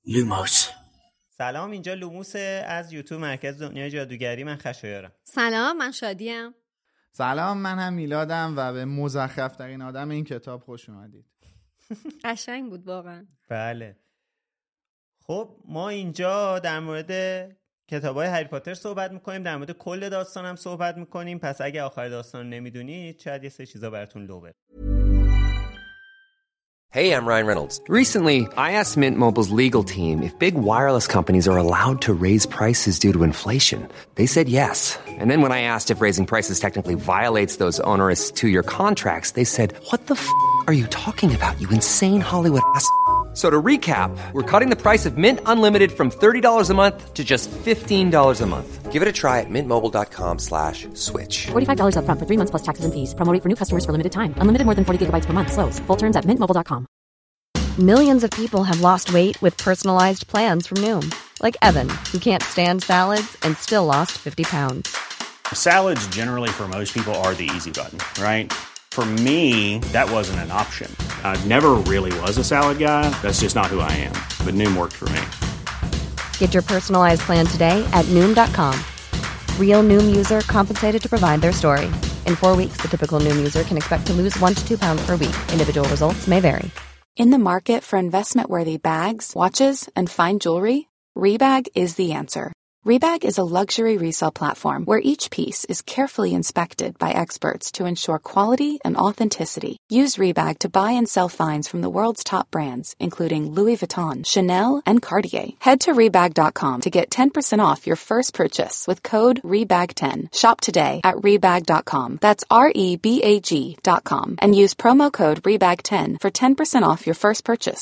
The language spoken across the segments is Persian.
لوموس. سلام، اینجا لوموس از یوتیوب مرکز دنیای جادوگری. من خشایارم. سلام، من شادیم. سلام، من هم میلادم و به مزخرف ترین آدم این کتاب خوش اومدید. قشنگ بود واقعا. بله. خب ما اینجا در مورد کتابای هری پاتر صحبت میکنیم، در مورد کل داستان هم صحبت میکنیم. پس اگه آخر داستان نمیدونید شاید یه سه چیزا براتون لو بره. Hey, I'm Ryan Reynolds. Recently, I asked Mint Mobile's legal team if big wireless companies are allowed to raise prices due to inflation. They said yes. And then when I asked if raising prices technically violates those onerous two-year contracts, they said, "What the are you talking about, you insane Hollywood ass?" So to recap, we're cutting the price of Mint Unlimited from $30 a month to just $15 a month. Give it a try at mintmobile.com/switch. $45 up front for 3 months plus taxes and fees. Promo rate for new customers for limited time. Unlimited more than 40 gigabytes per month. Slows full terms at mintmobile.com. Millions of people have lost weight with personalized plans from Noom. Like Evan, who can't stand salads and still lost 50 pounds. Salads generally for most people are the easy button, right? For me, that wasn't an option. I never really was a salad guy. That's just not who I am. But Noom worked for me. Get your personalized plan today at Noom.com. Real Noom user compensated to provide their story. In 4 weeks, the typical Noom user can expect to lose 1 to 2 pounds per week. Individual results may vary. In the market for investment-worthy bags, watches, and fine jewelry, Rebag is the answer. Rebag is a luxury resale platform where each piece is carefully inspected by experts to ensure quality and authenticity. Use Rebag to buy and sell finds from the world's top brands, including Louis Vuitton, Chanel, and Cartier. Head to Rebag.com to get 10% off your first purchase with code REBAG10. Shop today at Rebag.com. That's REBAG.com. And use promo code REBAG10 for 10% off your first purchase.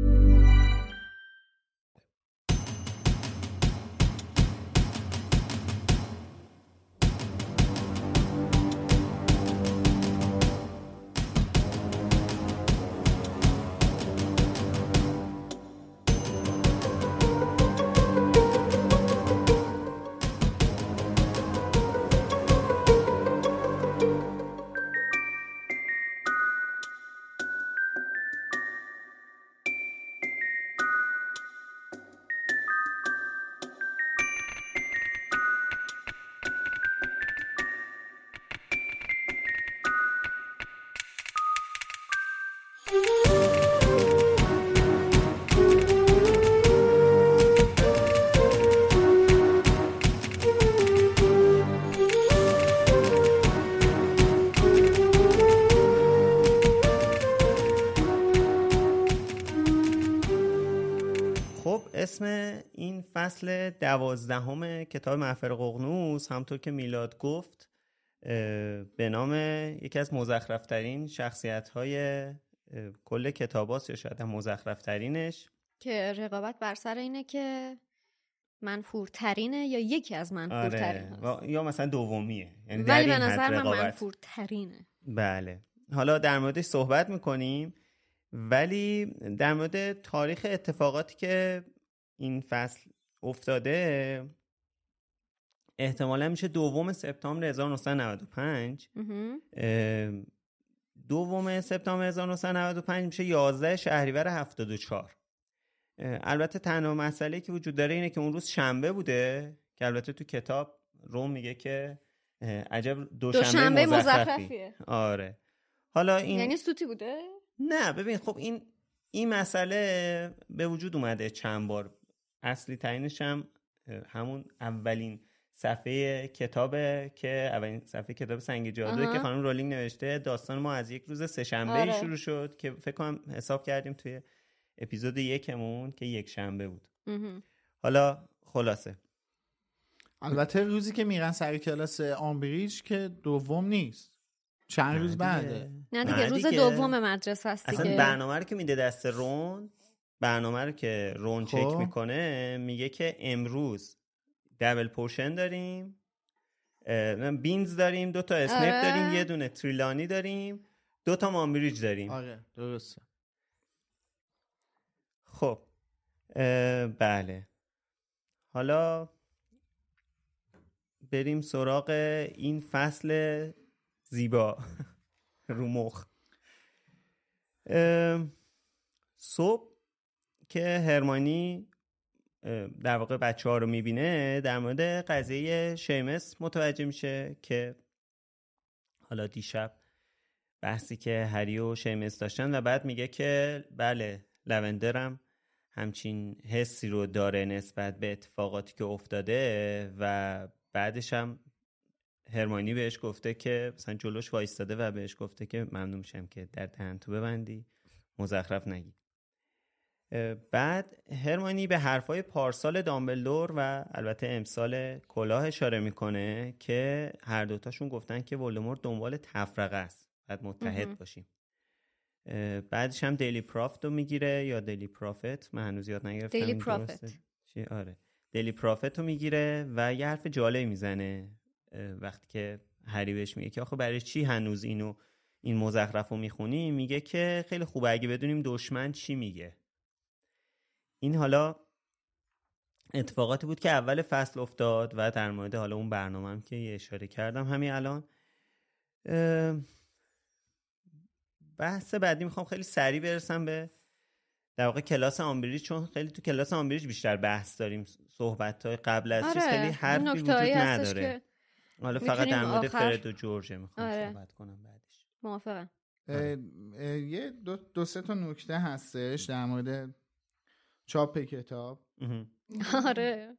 اسم این فصل 12 کتاب محفر ققنوس همطور که میلاد گفت به نام یکی از مزخرفترین شخصیت‌های کل کتاباست یا شاید هم مزخرفترینش، که رقابت بر سر اینه که منفورترینه یا یکی از منفورترین هست. یا مثلا دومیه، یعنی ولی به نظر من منفورترینه. بله، حالا در موردش صحبت میکنیم، ولی در مورد تاریخ اتفاقاتی که این فصل افتاده احتمالا میشه 2 سپتامبر 1995. 2 سپتامبر 1995 میشه 11 شهریور 74. البته تنها مسئله که وجود داره اینه که اون روز شنبه بوده، که البته تو کتاب روم میگه که عجب دوشنبه مزخرفیه. آره، حالا این یعنی سوتی بوده؟ نه، ببین خب این مسئله به وجود اومده چند بار. اصلی ترینش هم همون اولین صفحه کتابه که اولین صفحه کتاب سنگ جادویی که خانم رولینگ نوشته. داستان ما از یک روز سه‌شنبه شروع شد که فکر کنم حساب کردیم توی اپیزود 1مون که یک شنبه بود. حالا خلاصه البته روزی که میرن سر کلاس آمبریج که دوم نیست، چند روز بعده. نه دیگه، روز دوم مدرسه است دیگه. اصلا برنامه رو که میده دست رون، برنامه رو که رون چک میکنه میگه که امروز دبل پوشن داریم، بینز داریم، 2 تا اسنپ داریم، 1 دونه تریلانی داریم، 2 تا مامبریج داریم. آره درسته. خب بله، حالا بریم سراغ این فصل زیبا رو مخ. صبح که هرمانی در واقع بچه‌ها رو میبینه در مورد قضیه شیمس متوجه میشه که حالا دیشب بحثی که هری و شیمس داشتن و بعد میگه که بله لوندرم همچین حسی رو داره نسبت به اتفاقاتی که افتاده و بعدش هم هرمانی بهش گفته که مثلا جلوش وایستاده و بهش گفته که ممنون میشم که در دهن تو ببندی مزخرف نگی. بعد هرمانی به حرفای پارسال دامبلدور و البته امسال کلاه اشاره میکنه که هر دوتاشون گفتن که ولدمورت دنبال تفرقه است، باید متحد باشیم. بعدش هم دیلی پرافت رو میگیره یا دیلی پرافت، من هنوز یاد نگرفتم دیلی پرافت. آره دیلی پرافت رو میگیره و یه حرف جالب میزنه وقتی که هری بهش میگه که آخه برای چی هنوز این مزخرف رو میخونی؟ میگه که خیلی خوبه اگه بدونیم دشمن چی میگه. این حالا اتفاقاتی بود که اول فصل افتاد و در مورد حالا اون برنامه هم که یه اشاره کردم همین الان. بحث بعدی میخوام خیلی سریع برسم به در واقع کلاس آمبریج، چون خیلی تو کلاس آمبریج بیشتر بحث داریم، صحبت‌های قبل از چیز خیلی حرفی وجود نداره. حالا فقط در مورد فرد و جورج میخوام صحبت کنم بعدش. موافقم. یه دو سه تا نکته هستش در مورد چاپ کتاب. آره.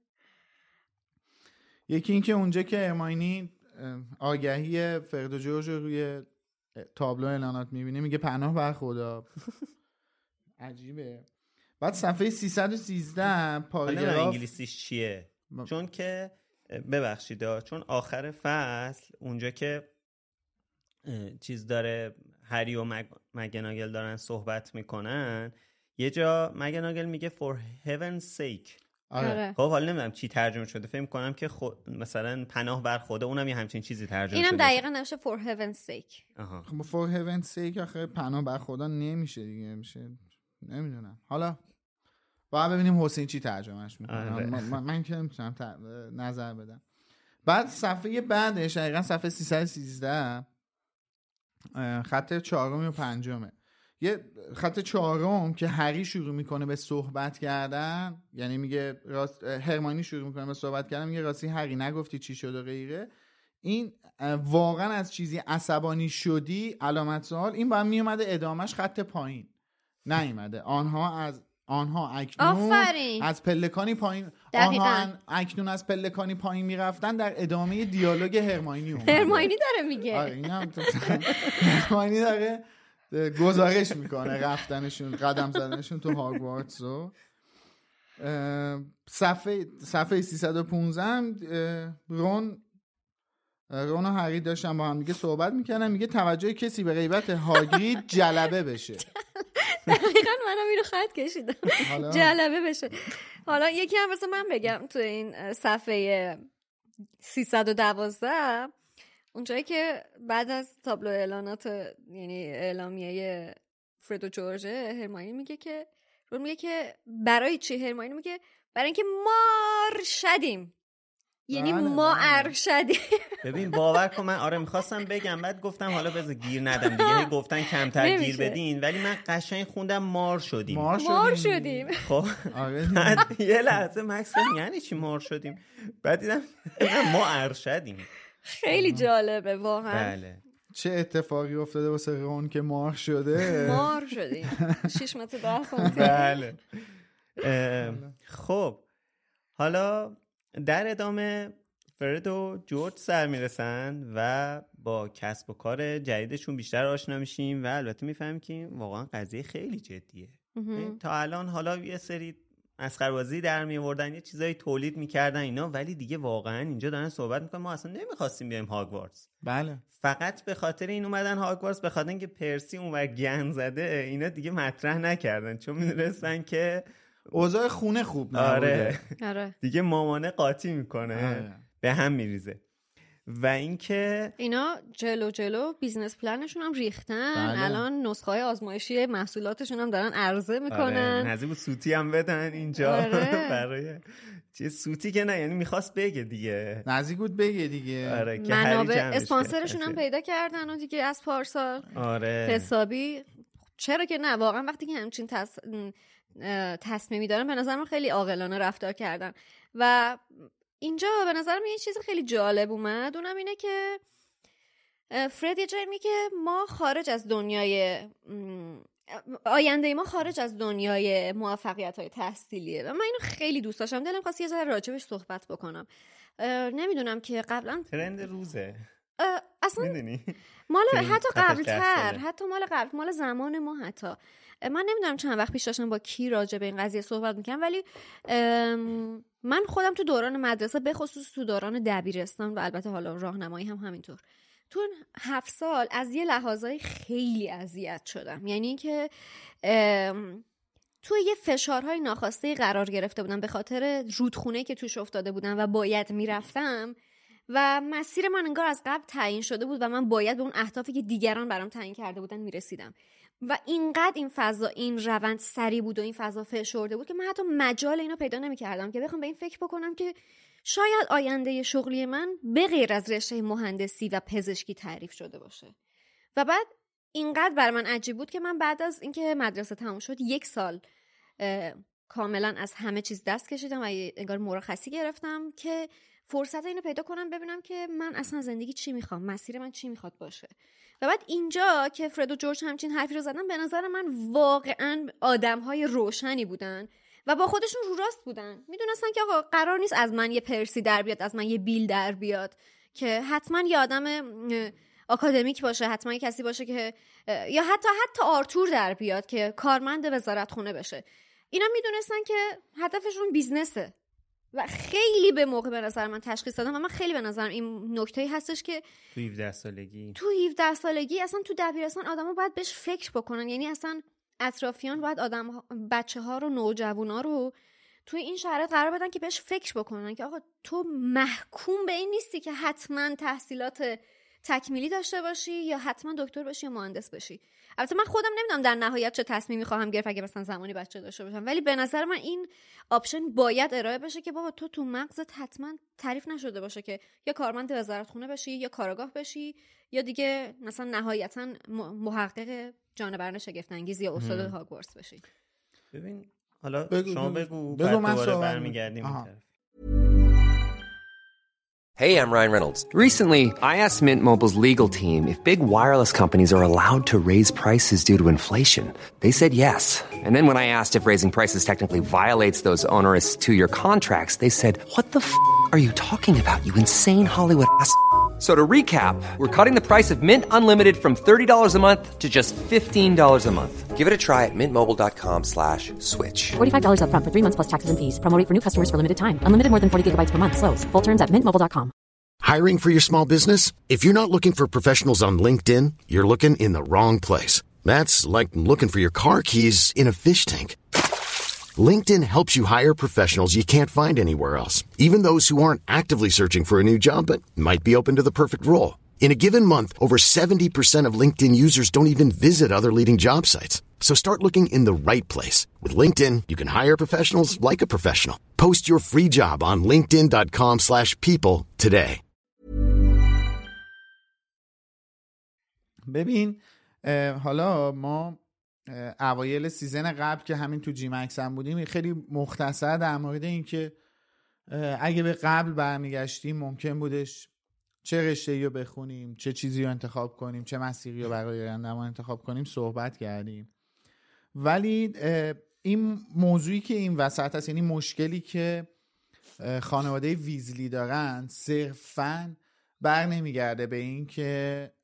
یکی این که اونجا که هرماینی آگهی فرد و جورج روی تابلو اعلانات میبینه میگه پناه بر خدا. عجیبه. بعد صفحه 313 پاراگراف انگلیسیش چیه؟ چون که ببخشید چون آخر فصل اونجا که چیز داره هری و مگناگل دارن صحبت میکنن، یه جا مگناگل میگه for heaven's sake. آره. خب حالا نمیدونم چی ترجمه شده، فکر کنم که مثلا پناه بر خدا، اونم یه همچین چیزی ترجمه اینم شده. اینم دقیقاً نمیشه for heaven's sake. خب for heaven's sake آخه پناه بر خدا نمیشه دیگه، میشه نمیدونم. حالا باید ببینیم حسین چی ترجمهش میکنه. من که نمیتونم نظر بدم. بعد صفحه بعدش دقیقاً صفحه 313 خط 4 و 5 یه خط 4 که هری شروع میکنه به صحبت کردن، یعنی میگه هرمانی شروع میکنه به صحبت کردن، میگه راستی هری نگفتی چی شد و غیره. این واقعا از چیزی عصبانی شدی علامت سوال. این باید میومده ادامش خط پایین، نیومده آنها اکنون از پلکانی پایین اکنون از پلکانی پایین میرفتن در ادامه دیالوگ هرماینی اومده. هرماینی داره میگه. آره اینم هرماینی داره گزارش میکنه رفتنشون، قدم زدنشون تو هاگوارتس. صفحه 315 رون و هری داشتن با هم دیگه صحبت میکنن، میگه توجه کسی به غیبت هاگرید جلبه بشه. دقیقا منم اینو خط کشیدم، جلبه بشه. حالا یکی هم واسه من بگم تو این صفحه 312 اونجایی که بعد از تابلو اعلانات یعنی اعلامیه فرد و جورج، هرماینی میگه که برای چی؟ هرماینی میگه برای اینکه مار شدیم، یعنی ما ارشدیم. ببین باور کن من آره میخواستم بگم، بعد گفتم حالا بذار گیر ندم دیگه، گفتن کمتر گیر بدین، ولی من قشنگ خوندم مار شدیم. خب یه لحظه مکس یعنی چی مار شدیم؟ بعد دیدم ما ارشدیم. خیلی جالبه واقعا. بله. چه اتفاقی افتاده واسه رون که مار شده؟ مار شدیم 6 متر 10 سانتی. بله. خب حالا در ادامه فرد و جورج سر میرسن و با کسب و کار جدیدشون بیشتر آشنا میشیم و البته میفهمیم که واقعا قضیه خیلی جدیه. تا الان حالا یه سری مسخره‌بازی در می‌آوردن، یه چیزایی تولید می‌کردن اینا، ولی دیگه واقعا اینجا دارن صحبت می‌کنن ما اصلا نمی‌خواستیم بیایم هاگوارتس. بله. فقط به خاطر این اومدن هاگوارتس، به خاطر اینکه پرسی اونور گند زده اینا دیگه مطرح نکردن، چون می‌دونستن که اوضاع خونه خوب نبوده. آره. دیگه مامانه قاطی می‌کنه، به هم می‌ریزه. و اینکه اینا جلو بیزنس پلنشون هم ریختن. بله. الان نسخه‌های آزمایشی محصولاتشون هم دارن عرضه میکنن. آره. نزدیک بود سوتی هم بدن اینجا. آره. برای چه سوتی که نه، یعنی میخواست بگه دیگه، نزدیک بود بگه دیگه. آره. که منابع اسپانسرشون هم پیدا کردن و دیگه از پارسال. آره. حسابی چرا که نه، واقعا وقتی که همچین تصمیمی دارن به نظر من خیلی عاقلانه رفتار کردن. و اینجا به نظر من یه چیز خیلی جالب اومد، اونم اینه که فرد یه جایی میگه که ما خارج از دنیای آینده ما خارج از دنیای موفقیت‌های تحصیلیه و من اینو خیلی دوست داشتم، دلم خواست یه ذره راجبش صحبت بکنم. نمیدونم که قبلا ترند روزه اصلا میدونی مال حتی قبل‌تر، حتی مال زمان ما، حتی من نمیدونم چند وقت پیش داشتم با کی راجع به این قضیه صحبت می‌کردم، ولی من خودم تو دوران مدرسه به خصوص تو دوران دبیرستان و البته حالا راهنمایی هم همینطور تو 7 سال از یه لحاظای خیلی اذیت شدم. یعنی که تو یه فشارهای ناخواسته قرار گرفته بودم به خاطر رودخونه که توش افتاده بودم و باید میرفتم و مسیر من انگار از قبل تعیین شده بود و من باید به اون اهدافی که دیگران برام تعیین کرده بودن میرسیدم و اینقدر این فضا، این روند سری بود و این فضا فشرده بود که من حتی مجال اینو پیدا نمی‌کردم که بخوام به این فکر بکنم که شاید آینده شغلی من به غیر از رشته مهندسی و پزشکی تعریف شده باشه. و بعد اینقدر بر من عجیب بود که من بعد از اینکه مدرسه تموم شد 1 سال کاملا از همه چیز دست کشیدم و انگار مرخصی گرفتم که فرصت اینو پیدا کنم ببینم که من اصلا زندگی چی میخوام، مسیر من چی میخواد باشه. و بعد اینجا که فرد و جورج همچین حرفی رو زدن، به نظر من واقعا آدم‌های روشنی بودن و با خودشون رو راست بودن. میدونستن که آقا قرار نیست از من یه پرسی در بیاد، از من یه بیل در بیاد، که حتما یه آدم آکادمیک باشه، حتما یه کسی باشه که یا حتی آرتور در بیاد که کارمند وزارتخونه بشه. اینا میدونستن که هدفشون بیزنسه و خیلی به موقع به نظر من تشخیص دادم و من خیلی به نظرم این نکته‌ای هستش که تو 17 سالگی اصلا تو دبیرستان آدما باید بهش فکر بکنن. یعنی اصلا اطرافیان باید بچه‌ها رو، نوجوانا رو توی این شرایط قرار بدن که بهش فکر بکنن که آقا تو محکوم به این نیستی که حتما تحصیلات تکمیلی داشته باشی یا حتما دکتر باشی یا مهندس بشی. البته من خودم نمیدونم در نهایت چه تصمیمی خواهم گرفت اگه مثلا زمانی بچه داشته باشم، ولی به نظر من این آپشن باید ارائه بشه که بابا تو مغزت حتما تعریف نشده باشه که یا کارمند وزارتخونه بشی یا کارآگاه بشی یا دیگه مثلا نهایتا محقق جانوران شگفت انگیز یا استاد هاگوارتس بشی. ببین حالا شما بگو بعد دوباره برمیگردیم این طرف. Hey, I'm Ryan Reynolds. Recently, I asked Mint Mobile's legal team if big wireless companies are allowed to raise prices due to inflation. They said yes. And then when I asked if raising prices technically violates those onerous 2-year contracts, they said, "What the are you talking about, you insane Hollywood ass?" So to recap, we're cutting the price of Mint Unlimited from $30 a month to just $15 a month. Give it a try at mintmobile.com/switch. $45 up front for 3 months plus taxes and fees. Promo rate for new customers for limited time. Unlimited more than 40 gigabytes per month. Slows full terms at mintmobile.com. Hiring for your small business? If you're not looking for professionals on LinkedIn, you're looking in the wrong place. That's like looking for your car keys in a fish tank. LinkedIn helps you hire professionals you can't find anywhere else, even those who aren't actively searching for a new job but might be open to the perfect role. In a given month, over 70% of LinkedIn users don't even visit other leading job sites. So start looking in the right place. With LinkedIn, you can hire professionals like a professional. Post your free job on linkedin.com/people today. ببین حالا ما اوایل سیزن قبل که همین تو جیمکس هم بودیم خیلی مختصر در مورد این که اگه به قبل برمیگشتیم ممکن بودش چه رشته‌ای رو بخونیم، چه چیزی رو انتخاب کنیم، چه مسیری رو برای آینده‌مون انتخاب کنیم صحبت کردیم. ولی این موضوعی که این وسط هست، یعنی مشکلی که خانواده ویزلی دارن، صرفاً بر نمیگرده به این که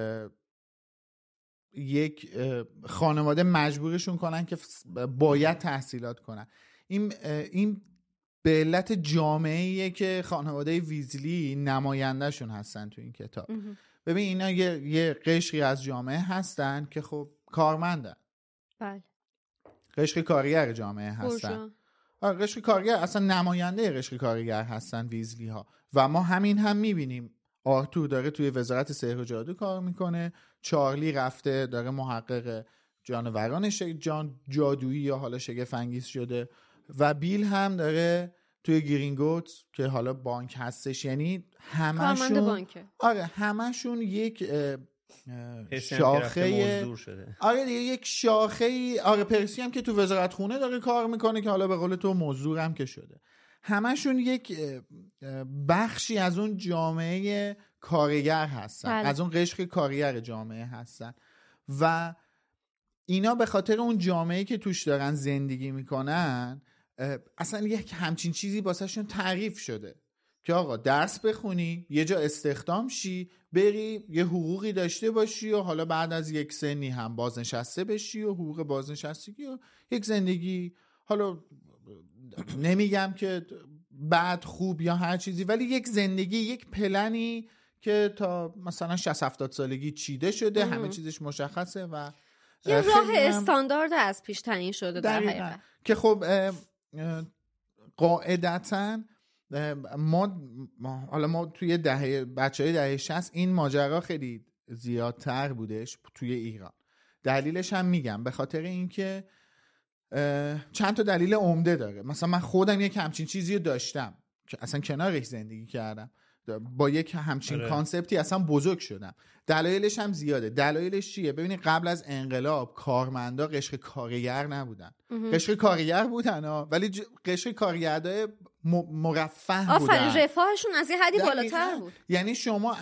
یک خانواده مجبورشون کنن که باید تحصیلات کنن. این به علت جامعه‌ایه که خانواده ویزلی نمایندهشون هستن تو این کتاب. ببین اینا یه قشری از جامعه هستن که خب کارمندن. بله. قشر کارگر جامعه هستن. قشر کارگر اصلا نماینده قشر کارگر هستن ویزلی ها. و ما همین هم میبینیم. آرتور داره توی وزارت سحر و جادو کار میکنه، چارلی رفته داره محقق جانوران جادویی یا حالا شگفت انگیز شده و بیل هم داره توی گرینگوت که حالا بانک هستش. یعنی همشون یک شاخه آره دیگه یک شاخه آره پرسی هم که تو وزارت خونه داره کار میکنه که حالا به قول تو مزدور هم که شده. همشون یک بخشی از اون جامعه کارگر هستن از اون قشر کارگر جامعه هستن و اینا به خاطر اون جامعه که توش دارن زندگی میکنن اصلا یک همچین چیزی واسهشون تعریف شده که آقا درس بخونی، یه جا استخدام شی، بری یه حقوقی داشته باشی و حالا بعد از یک سنی هم بازنشسته بشی و حقوق بازنشستگی و یک زندگی، حالا نمیگم که بعد خوب یا هر چیزی، ولی یک زندگی، یک پلنی که تا مثلا 60-70 سالگی چیده شده، همه چیزش مشخصه و یه راه استاندارد از پیش تعیین شده در حقیقت که خب قاعدتاً ما توی بچهای دهه 60 این ماجرا خیلی زیادتر بودش توی ایران. دلیلش هم میگم به خاطر اینکه چند تا دلیل عمده داره. مثلا من خودم یک همچین چیزی رو داشتم که اصلا کنارش زندگی کردم، با یک همچین کانسپتی اصلا بزرگ شدم. دلایلش هم زیاده. دلایلش چیه؟ ببینید قبل از انقلاب کارمندا قشر کارگر نبودن. قشر کارگر بودن ولی قشر کارگرای مرفه بودن. آفرین، رفاهشون از یه حدی بالاتر بود. یعنی شما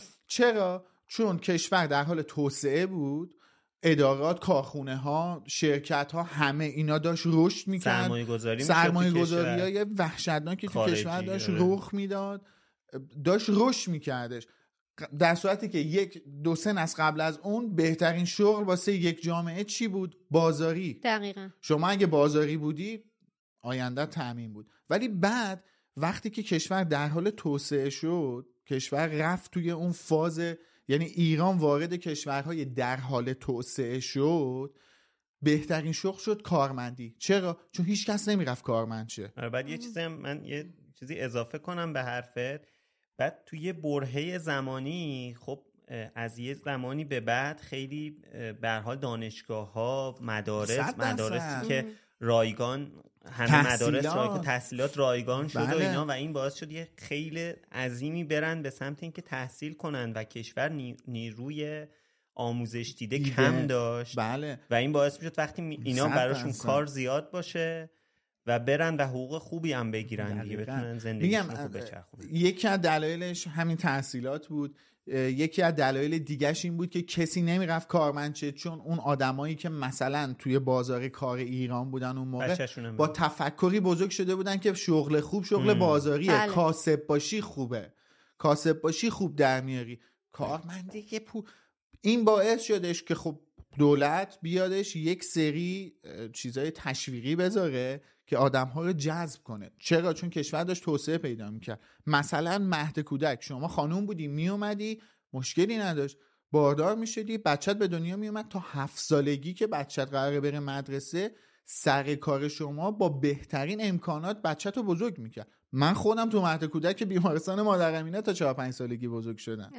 چون کشور در حال توسعه بود، ادارات، کارخونه ها، شرکت ها، همه اینا داشت رشد میکرد، سرمایه‌گذاری‌های وحشتناکی تو کشور داشت رخ میداد، داشت رشد میکردش، در صورتی که 1-2 از قبل از اون بهترین شغل واسه یک جامعه چی بود؟ بازاری. دقیقاً. شما اگه بازاری بودی آینده تامین بود. ولی بعد وقتی که کشور در حال توسعه شد، کشور رفت توی اون فاز، یعنی ایران وارد کشورهای در حال توسعه شد، بهترین شغل شد کارمندی. چرا؟ چون هیچ کس نمیرفت کارمند شه. بعد یه چیزی اضافه کنم به حرفت. بعد توی برهه زمانی خب از یه زمانی به بعد خیلی به هر حال دانشگاه‌ها، مدارسی که رایگان، همه مدارس تحصیلات رایگان شد و اینا، و این باعث شد یه خیلی عظیمی برن به سمت اینکه تحصیل کنن و کشور نیروی آموزش دیده کم داشت. و این باعث میشد وقتی اینا براشون کار زیاد باشه و برن و حقوق خوبی هم بگیرن دیگه، بتونن زندگیشون رو بچرخونن. یکی از دلایلش همین تحصیلات بود. یکی از دلایل دیگه‌ش این بود که کسی نمیرفت کارمند شه، چون اون آدمایی که مثلا توی بازار کار ایران بودن اون موقع با تفکری بزرگ شده بودن که شغل خوب شغل بازاریه، کاسب باشی خوبه، کاسب باشی خوب در میاری، کارمندی که این باعث شدش که خب دولت بیادش یک سری چیزای تشویقی بذاره که آدم‌ها رو جذب کنه. چرا؟ چون کشور داشت توسعه پیدا می‌کرد. مثلا مهد کودک، شما خانوم بودی میومدی مشکلی نداشت، باردار میشدی، بچت به دنیا میومد، تا 7 سالگی که بچت قراره بره مدرسه، سر کار شما با بهترین امکانات بچت رو بزرگ میکرد. من خودم تو مهد کودک بیمارستان مادر امینه تا 4-5 سالگی بزرگ شدم.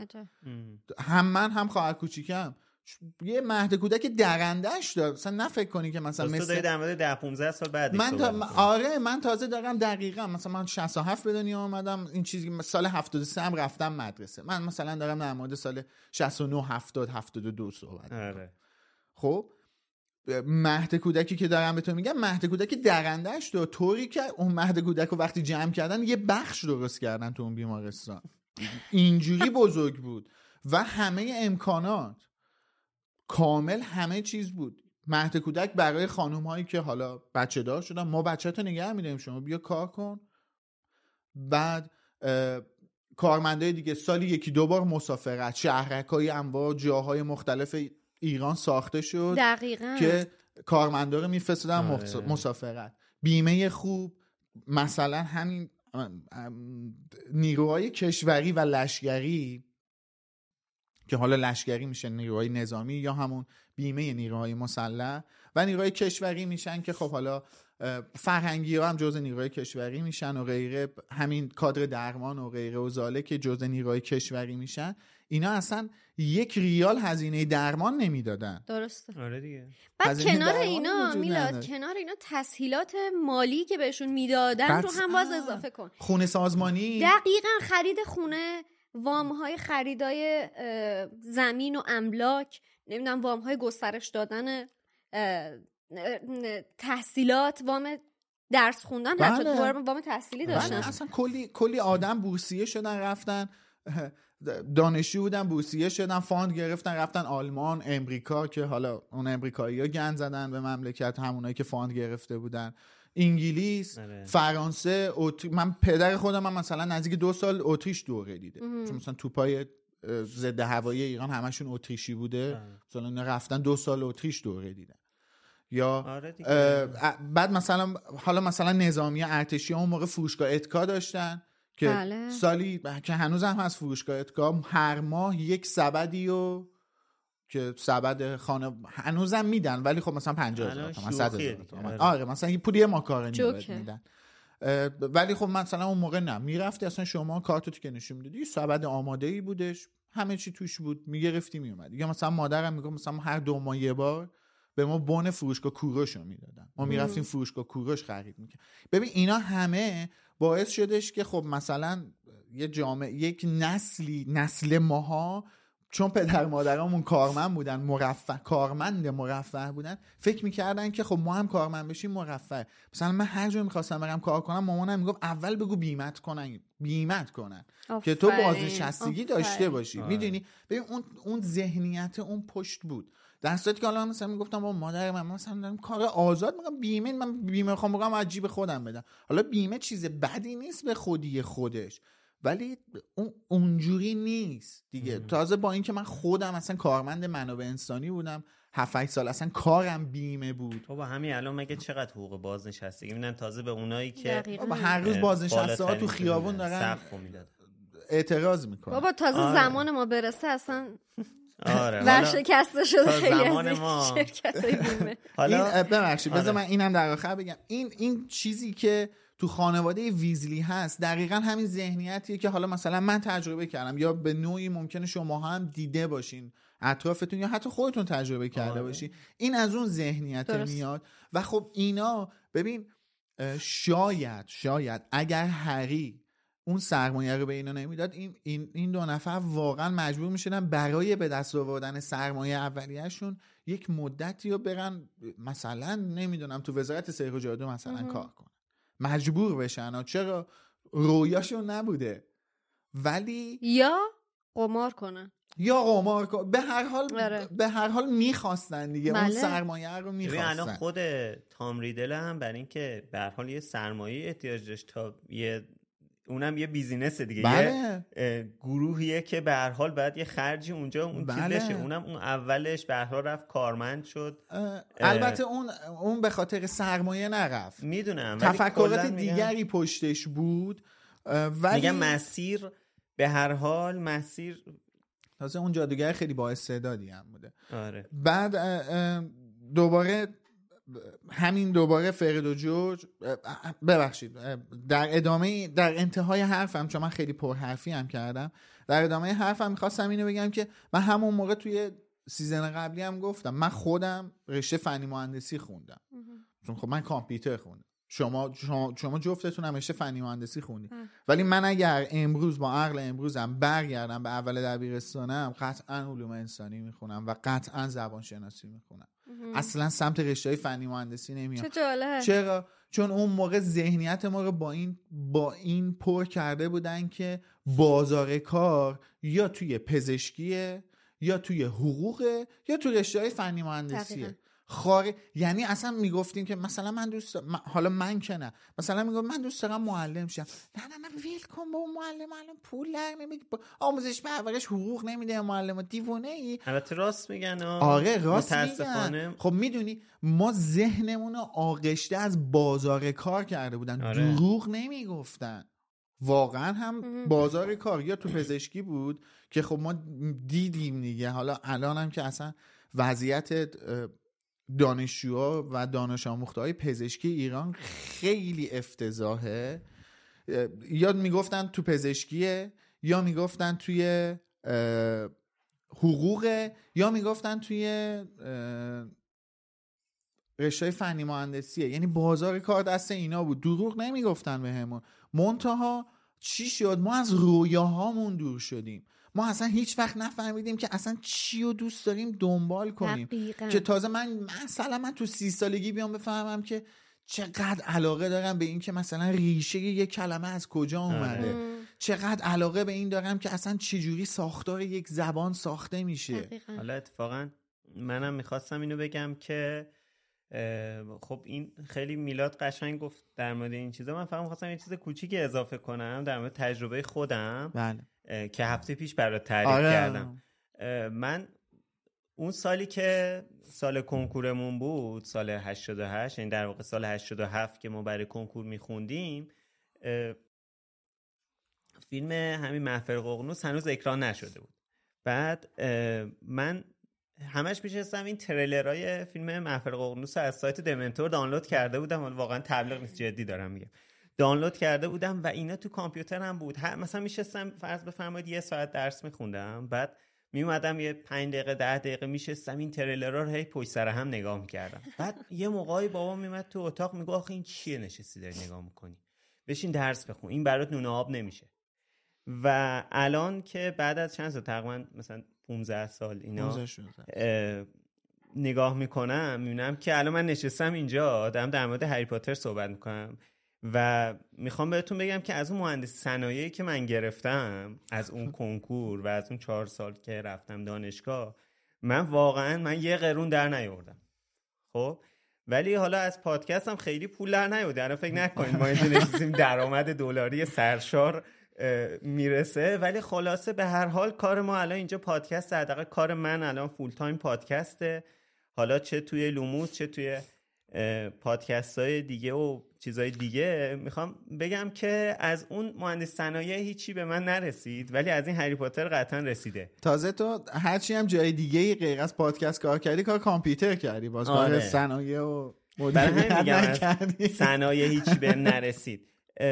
هم من هم خواهر کوچیکم یه مهد کودک درندش دار. مثلا نه فکر کنی که مثلا مثل در مورد 10-15 سال بعد من تازه دارم دقیقاً مثلا من 67 به دنیا اومدم، این چیزی سال 73 هم رفتم مدرسه. من مثلا دارم در مورد سال 69 70 72 صحبت می‌کنم. خب مهد کودکی که دارم بهتون میگم مهد کودک درندش دار، طوری که اون مهد کودک رو وقتی جمع کردن یه بخش درست کردن تو اون بیمارستان. اینجوری بزرگ بود و همه امکانات کامل، همه چیز بود. مهد کودک برای خانوم هایی که حالا بچه دار شدن، ما بچه‌تو نگه می‌داریم، شما بیا کار کن. بعد کارمندای دیگه سالی 1-2 بار مسافرت، شهرک‌های انواع جاهای مختلف ایران ساخته شد دقیقاً که کارمندا رو می‌فرستادن مسافرت. بیمه خوب، مثلا همین نیروهای کشوری و لشکری که حالا لشکری میشه نیروهای نظامی یا همون بیمه نیروهای مسلح، و نیروهای کشوری میشن که خب حالا فرهنگی ها هم جزء نیروهای کشوری میشن و غیره، همین کادر درمان و غیره و زاله که جزء نیروهای کشوری میشن. اینا اصلا 1 ریال هزینه درمان نمیدادن. درسته. آره دیگه. بعد کنار اینا میلاد، کنار اینا تسهیلات مالی که بهشون میدادن رو هم باز اضافه کن. خونه سازمانی، دقیقاً خرید خونه وام‌های خریدای زمین و املاک، نمیدونم وام‌های گسترش دادن تحصیلات، وام درس خوندن، حتی وام تحصیلی داشتن. اصلا کلی آدم بورسیه شدن، رفتن دانشجو بودن بورسیه شدن، فاند گرفتن رفتن آلمان، امریکا، که حالا اون امریکایی‌ها گند زدن به مملکت، همونایی که فاند گرفته بودن، انگلیس، فرانسه، من پدر خودم مثلا نزدیک 2 سال اتریش دوره دیده، چون مثلا توپای ضد هوایی ایران همشون اتریشی بوده، مثلا رفتن 2 سال اتریش دوره دیدن. یا بعد مثلا نظامی ارتشی اون موقع فروشگاه اتکا داشتن که سالی که هنوز هم هست فروشگاه اتکا، هر ماه یک سبدی و که سبد خانه هنوزم میدن، ولی خب مثلا 50,000 تومان 100,000 تومان، آره مثلا یه پولی ماکارونی میدن، ولی خب مثلا اون موقع نه، میرفتی اصلا شما کارتو که نشون میدادی، سبد آماده‌ای بودش، همه چی توش بود، میگرفتی میومد. یا مثلا مادرم میگه مثلا هر 2 ماه یه بار به ما بون فروشگاه کوروشو میدادن، ما میرفتیم فروشگاه کوروش خرید میکردیم. ببین اینا همه باعث شدش که خب مثلا یه جامعه، یک نسل ماها، چون پدر مادرامون کارمند بودن، مرفه بودن، فکر میکردن که خب ما هم کارمند بشیم مرفه. مثلا من هر جا میخواستم برم کار کنم، مامانم میگفت اول بگو بیمت کنن که تو بازنشستگی داشته باشی. میدونی ببین اون ذهنیت اون پشت بود، در صورتی که حالا مثلا میگفتم با مادر من مثلا دارم کار آزاد میگم من بیمه میخوام بگم از جیب خودم بدم. حالا بیمه چیز بدی نیست به خودی خودش، ولی اونجوری نیست دیگه. تازه با اینکه من خودم اصلا کارمند منابع انسانی بودم 7-8 سال، اصلا کارم بیمه بود. بابا همین الان مگه چقدر حقوق بازنشستگی میدن تازه به اونایی که بابا هر روز بازنشسته ها تو خیابون دارن اعتراض میکنن. بابا تازه زمان ما برسه اصلا آره ورشکسته شده زمان ما شرکت‌های بیمه. حالا ببخشید بذار من اینم در آخر بگم، این چیزی که تو خانواده ویزلی هست دقیقاً همین ذهنیتیه که حالا مثلا من تجربه کردم، یا به نوعی ممکنه شما هم دیده باشین اطرافتون، یا حتی خودتون تجربه کرده باشین. این از اون ذهنیت میاد. و خب اینا ببین شاید اگر هری اون سرمایه رو به اینا نمیداد، این 2 نفر واقعا مجبور میشدن برای به دست آوردن سرمایه اولیه‌شون یک مدتی رو برن مثلا نمیدونم تو وزارت سحر و جادو مثلا کار کنن، مجبور بشن. چرا؟ رویاشون نبوده، ولی یا قمار کنن به هر حال میخواستن دیگه. اون سرمایه رو میخواستن. الان خود تام ریدل هم برای اینکه به هر حال یه سرمایه احتیاج داشت تا اونم یه بیزینس دیگه، یه گروهیه که به هر حال باید یه خرجی اونجا چیز بشه. اونم اون اولش به هر حال رفت کارمند شد. البته اون به خاطر سرمایه نرفت، میدونم، تفکرات دیگری پشتش بود. ولی میگم مسیر به هر حال مسیر تازه اون جادوگر خیلی با استعدادی هم بوده. آره. بعد دوباره فرید و جورج، ببخشید در انتهای حرفم، چون من خیلی پرحرفی هم کردم، در ادامه حرفم میخواستم اینو بگم که من همون موقع توی سیزن قبلی هم گفتم من خودم رشته فنی مهندسی خوندم، چون خب من کامپیوتر خوندم. شما جفتتون هم رشته فنی مهندسی خوندید، ولی من اگر امروز با عقل امروزم برگردم به اول دبیرستانم، قطعا علوم انسانی میخونم و قطعا زبان شناسی میخونم. اصلا سمت رشته‌های فنی مهندسی نمیام. چه جالب. چرا؟ چون اون موقع ذهنیت ما رو با این پر کرده بودن که بازار کار یا توی پزشکیه یا توی حقوقه یا توی رشته‌های فنی مهندسیه. یعنی اصلا میگفتیم که مثلا من حالا من که نه، مثلا میگم من دوست دارم معلم شم. نه ویل کن با معلم پول در نمیده، آموزش پرورش حقوق نمیده معلم، دیوونه ای. البته راست میگن. آره راست میگن. خب میدونی ما ذهنمون رو آغشته از بازار کار کرده بودن. آره. دروغ نمیگفتن. واقعا هم بازار کار یا تو پزشکی بود که خب ما دیدیم دیگه. حالا الان هم که اصلا وضعیت دانشجوها و دانش آموخته‌های پزشکی ایران خیلی افتضاحه. یا میگفتن تو پزشکیه، یا میگفتن توی حقوقه، یا میگفتن توی رشته فنی مهندسیه. یعنی بازار کار دست اینا بود. دروغ نمیگفتن بهمون. منتها چی شد؟ ما از رویاهامون دور شدیم. ما اصلا هیچ وقت نفهمیدیم که اصلا چی رو دوست داریم دنبال کنیم. دقیقاً. که تازه من تو 30 سالگی بیام بفهمم که چقدر علاقه دارم به این که مثلا ریشه یک کلمه از کجا اومده. چقدر علاقه به این دارم که اصلا چجوری ساختار یک زبان ساخته میشه. حالا اتفاقا منم میخواستم اینو بگم که خب این خیلی میلاد قشنگ گفت در مورد این چیزا. من فقط میخواستم یه چیز کوچیکی اضافه کنم در مورد تجربه خودم. بله. که هفته پیش برات تعریف کردم. من اون سالی که سال کنکورمون بود، سال 88، یعنی در واقع سال 87 که ما برای کنکور میخوندیم، فیلم همین محفل ققنوس هنوز اکران نشده بود. بعد من همش میشستم این تریلرهای فیلم محفل ققنوس از سایت دمنتور دانلود کرده بودم. واقعا تبلیغ نیست، جدی دارم میگم. دانلود کرده بودم و اینا تو کامپیوترم بود. مثلا میشستم فرض بفرمایید 1 ساعت درس میخوندم، بعد میومدم یه 5 دقیقه 10 دقیقه میشستم این تریلرها رو هی پشت سر هم نگاه میکردم. بعد یه موقعی بابا میومد تو اتاق میگه آخه این چیه نشستی داری نگاه میکنی؟ بشین درس بخون، این برات نون آب نمیشه. و الان که بعد از چند سال، تقریبا مثلا 15 سال اینا نگاه میکنم، میبینم که الان من نشستم اینجا دارم در مورد هری پاتر صحبت میکنم و میخوام بهتون بگم که از اون مهندسی صنایعی که من گرفتم از اون کنکور و از اون 4 سال که رفتم دانشگاه، من 1 قرون در نیاوردم. خب ولی حالا از پادکست هم خیلی پول در نیاورد. الان فکر نکنید ما اینجا نشستیم درآمد دلاری سرشار میرسه، ولی خلاصه به هر حال کار ما الان اینجا پادکست، در دقیقه کار من الان فول تایم پادکسته. حالا چه توی لوموس چه توی پادکست های دیگه و چیزای دیگه. میخوام بگم که از اون مهندس صنایع هیچی به من نرسید، ولی از این هری پاتر قطعا رسیده. تازه تو هرچی هم جای دیگه غیر از پادکست کار کردی، کار کامپیوتر کردی، باز کار صنایع و برای همین صنایع هیچی به نرسید.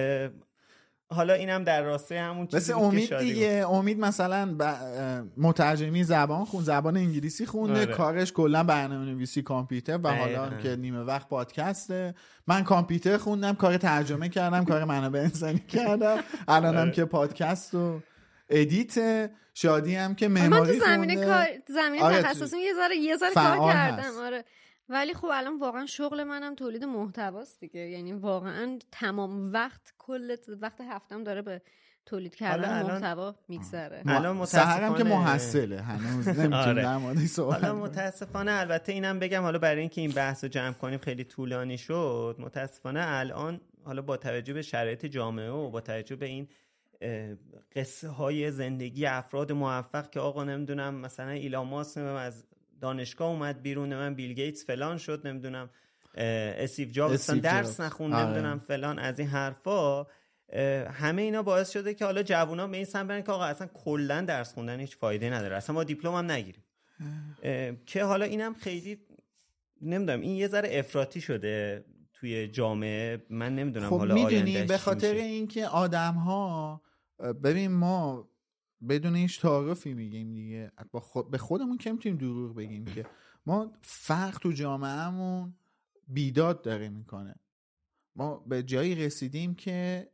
حالا اینم در راسته همون چیزی بود امید که دیگه امید مثلا مترجمی زبان انگلیسی خونده. کارش کلا برنامه‌نویسی کامپیوتر و حالا که نیمه وقت پادکسته. من کامپیوتر خوندم، کار ترجمه کردم، کار منابع انسانی کردم، الانم که پادکست و ادیت. شادی هم که معماری خونده. من تو زمینه تخصصی یه ذره کار کردم. آره ولی خب الان واقعا شغل منم تولید محتواست دیگه. یعنی واقعا تمام وقت، کل وقت هفتم داره به تولید کردن محتوا میگذره. الان متاسفانه که محصله هنوز نمیتونم در موردش صحبت حالا متاسفانه البته اینم بگم، حالا برای اینکه این بحثو جمع کنیم خیلی طولانی شد، متاسفانه الان حالا با توجه به شرایط جامعه و با توجه به این قصه های زندگی افراد موفق که آقا نمیدونم مثلا ایلان ماسک از دانشگاه اومد بیرون، من بیل گیتس فلان شد، نمیدونم استیو جابز درس نخوند، نمیدونم فلان، از این حرفا، همه اینا باعث شده که حالا جوونا به این سمت برن که آقا اصلا کلا درس خوندن هیچ فایده نداره، اصلا ما دیپلم هم نگیریم. که حالا اینم خیلی نمیدونم، این یه ذره افراطی شده توی جامعه. من نمیدونم خب حالا میدونی به خاطر اینکه آدم‌ها، ببین ما بدون هیچ تعارفی میگیم دیگه، به خودمون که میتونیم دروغ بگیم که ما فرق تو جامعهمون بیداد داره میکنه. ما به جایی رسیدیم که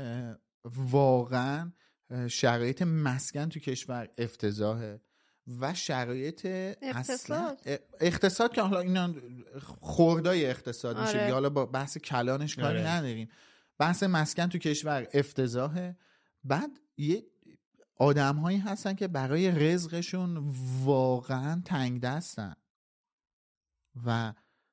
واقعا شرایط مسکن تو کشور افتضاحه و شرایط اقتصاد که حالا اینا خوردای اقتصاد میشه، حالا با بحث کلانش کاری نداریم، بحث مسکن تو کشور افتضاحه. بعد یه آدم هایی هستن که برای رزقشون واقعا تنگ دستن و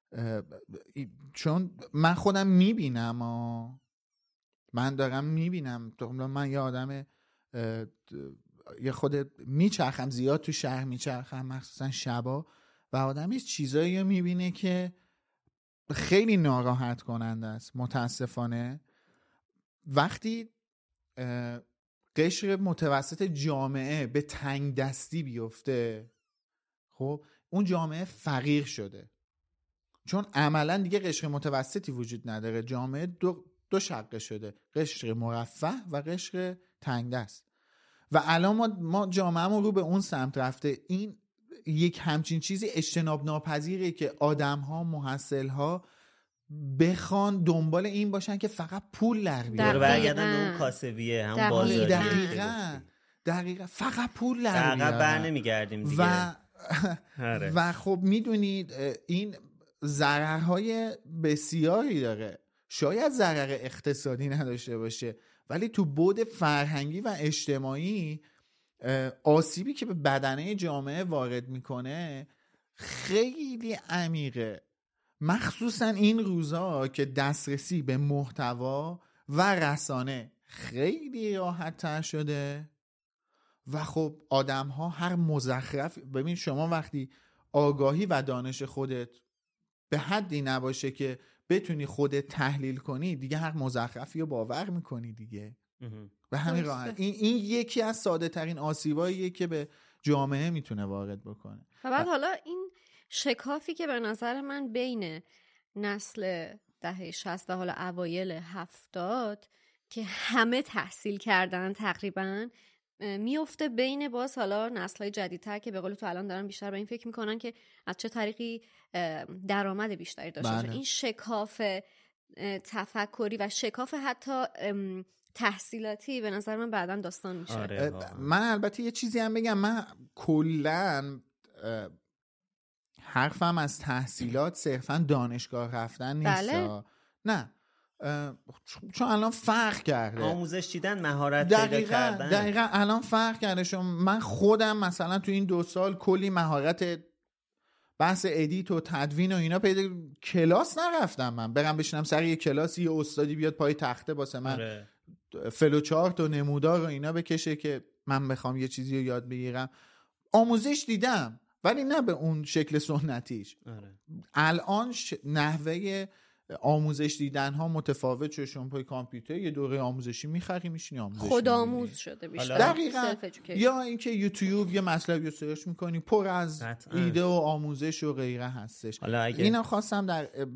چون من خودم میبینم، من دارم میبینم، من یه آدم یه خود میچرخم زیاد تو شهر، میچرخم مخصوصا شبا، و آدم یه چیزایی رو میبینه که خیلی ناراحت کننده است. متاسفانه وقتی قشر متوسط جامعه به تنگ دستی بیفته، خب اون جامعه فقیر شده، چون عملا دیگه قشر متوسطی وجود نداره. جامعه دو شقه شده، قشر مرفه و قشر تنگ دست، و الان ما جامعه‌مون رو به اون سمت رفته. این یک همچین چیزی اجتناب ناپذیره که آدم‌ها، محصل‌ها بخوان دنبال این باشن که فقط پول در بیارن، برگردن به اون کاسبیه، هم بازاری. دقیقاً فقط پول در بیارن، بر نمیگردیم دیگه. و خب میدونید این ضررهای بسیاری داره. شاید ضرر اقتصادی نداشته باشه، ولی تو بعد فرهنگی و اجتماعی آسیبی که به بدنه جامعه وارد میکنه خیلی عمیقه، مخصوصا این روزا که دسترسی به محتوا و رسانه خیلی راحت تر شده و خب آدم ها هر مزخرف، ببین شما وقتی آگاهی و دانش خودت به حدی نباشه که بتونی خودت تحلیل کنی، دیگه هر مزخرفی رو باور میکنی دیگه. به همین راحت این یکی از ساده ترین آسیباییه که به جامعه میتونه وارد بکنه. و بعد حالا این شکافی که به نظر من بین نسل دهه 60 و حالا اوایل 70 که همه تحصیل کردن تقریبا میفته بین باز حالا نسل‌های جدیدتر که به قول تو الان دارن بیشتر به این فکر میکنن که از چه طریقی درآمد بیشتری داشته باشه. این شکاف تفکری و شکاف حتی تحصیلاتی به نظر من بعداً داستان میشه. من البته یه چیزی هم بگم، من کلاً حرفم از تحصیلات صرفاً دانشگاه رفتن نیست. بله؟ نه، چون الان فرق کرده، آموزش دیدن، مهارت پیدا کردن. دقیقاً الان فرق کرده. چون من خودم مثلا تو این 2 سال کلی مهارت بحث ادیت و تدوین و اینا پیدا، کلاس نرفتم، من برم بشینم سر یه کلاس یه استادی بیاد پای تخته واسه من فلوچارت و نمودار و اینا بکشه که من بخوام یه چیزی رو یاد بگیرم. آموزش دیدم ولی نه به اون شکل سنتیش. الان نحوه آموزش دیدن ها متفاوت شده. شما پای کامپیوتر یه دوره آموزشی میخری میشینی آموزش خودآموز شده بیشتر. دقیقاً. یا اینکه یوتیوب یه مطلبی رو سرچ میکنی پر از ایده و آموزش و غیره هستش. اینا خواستم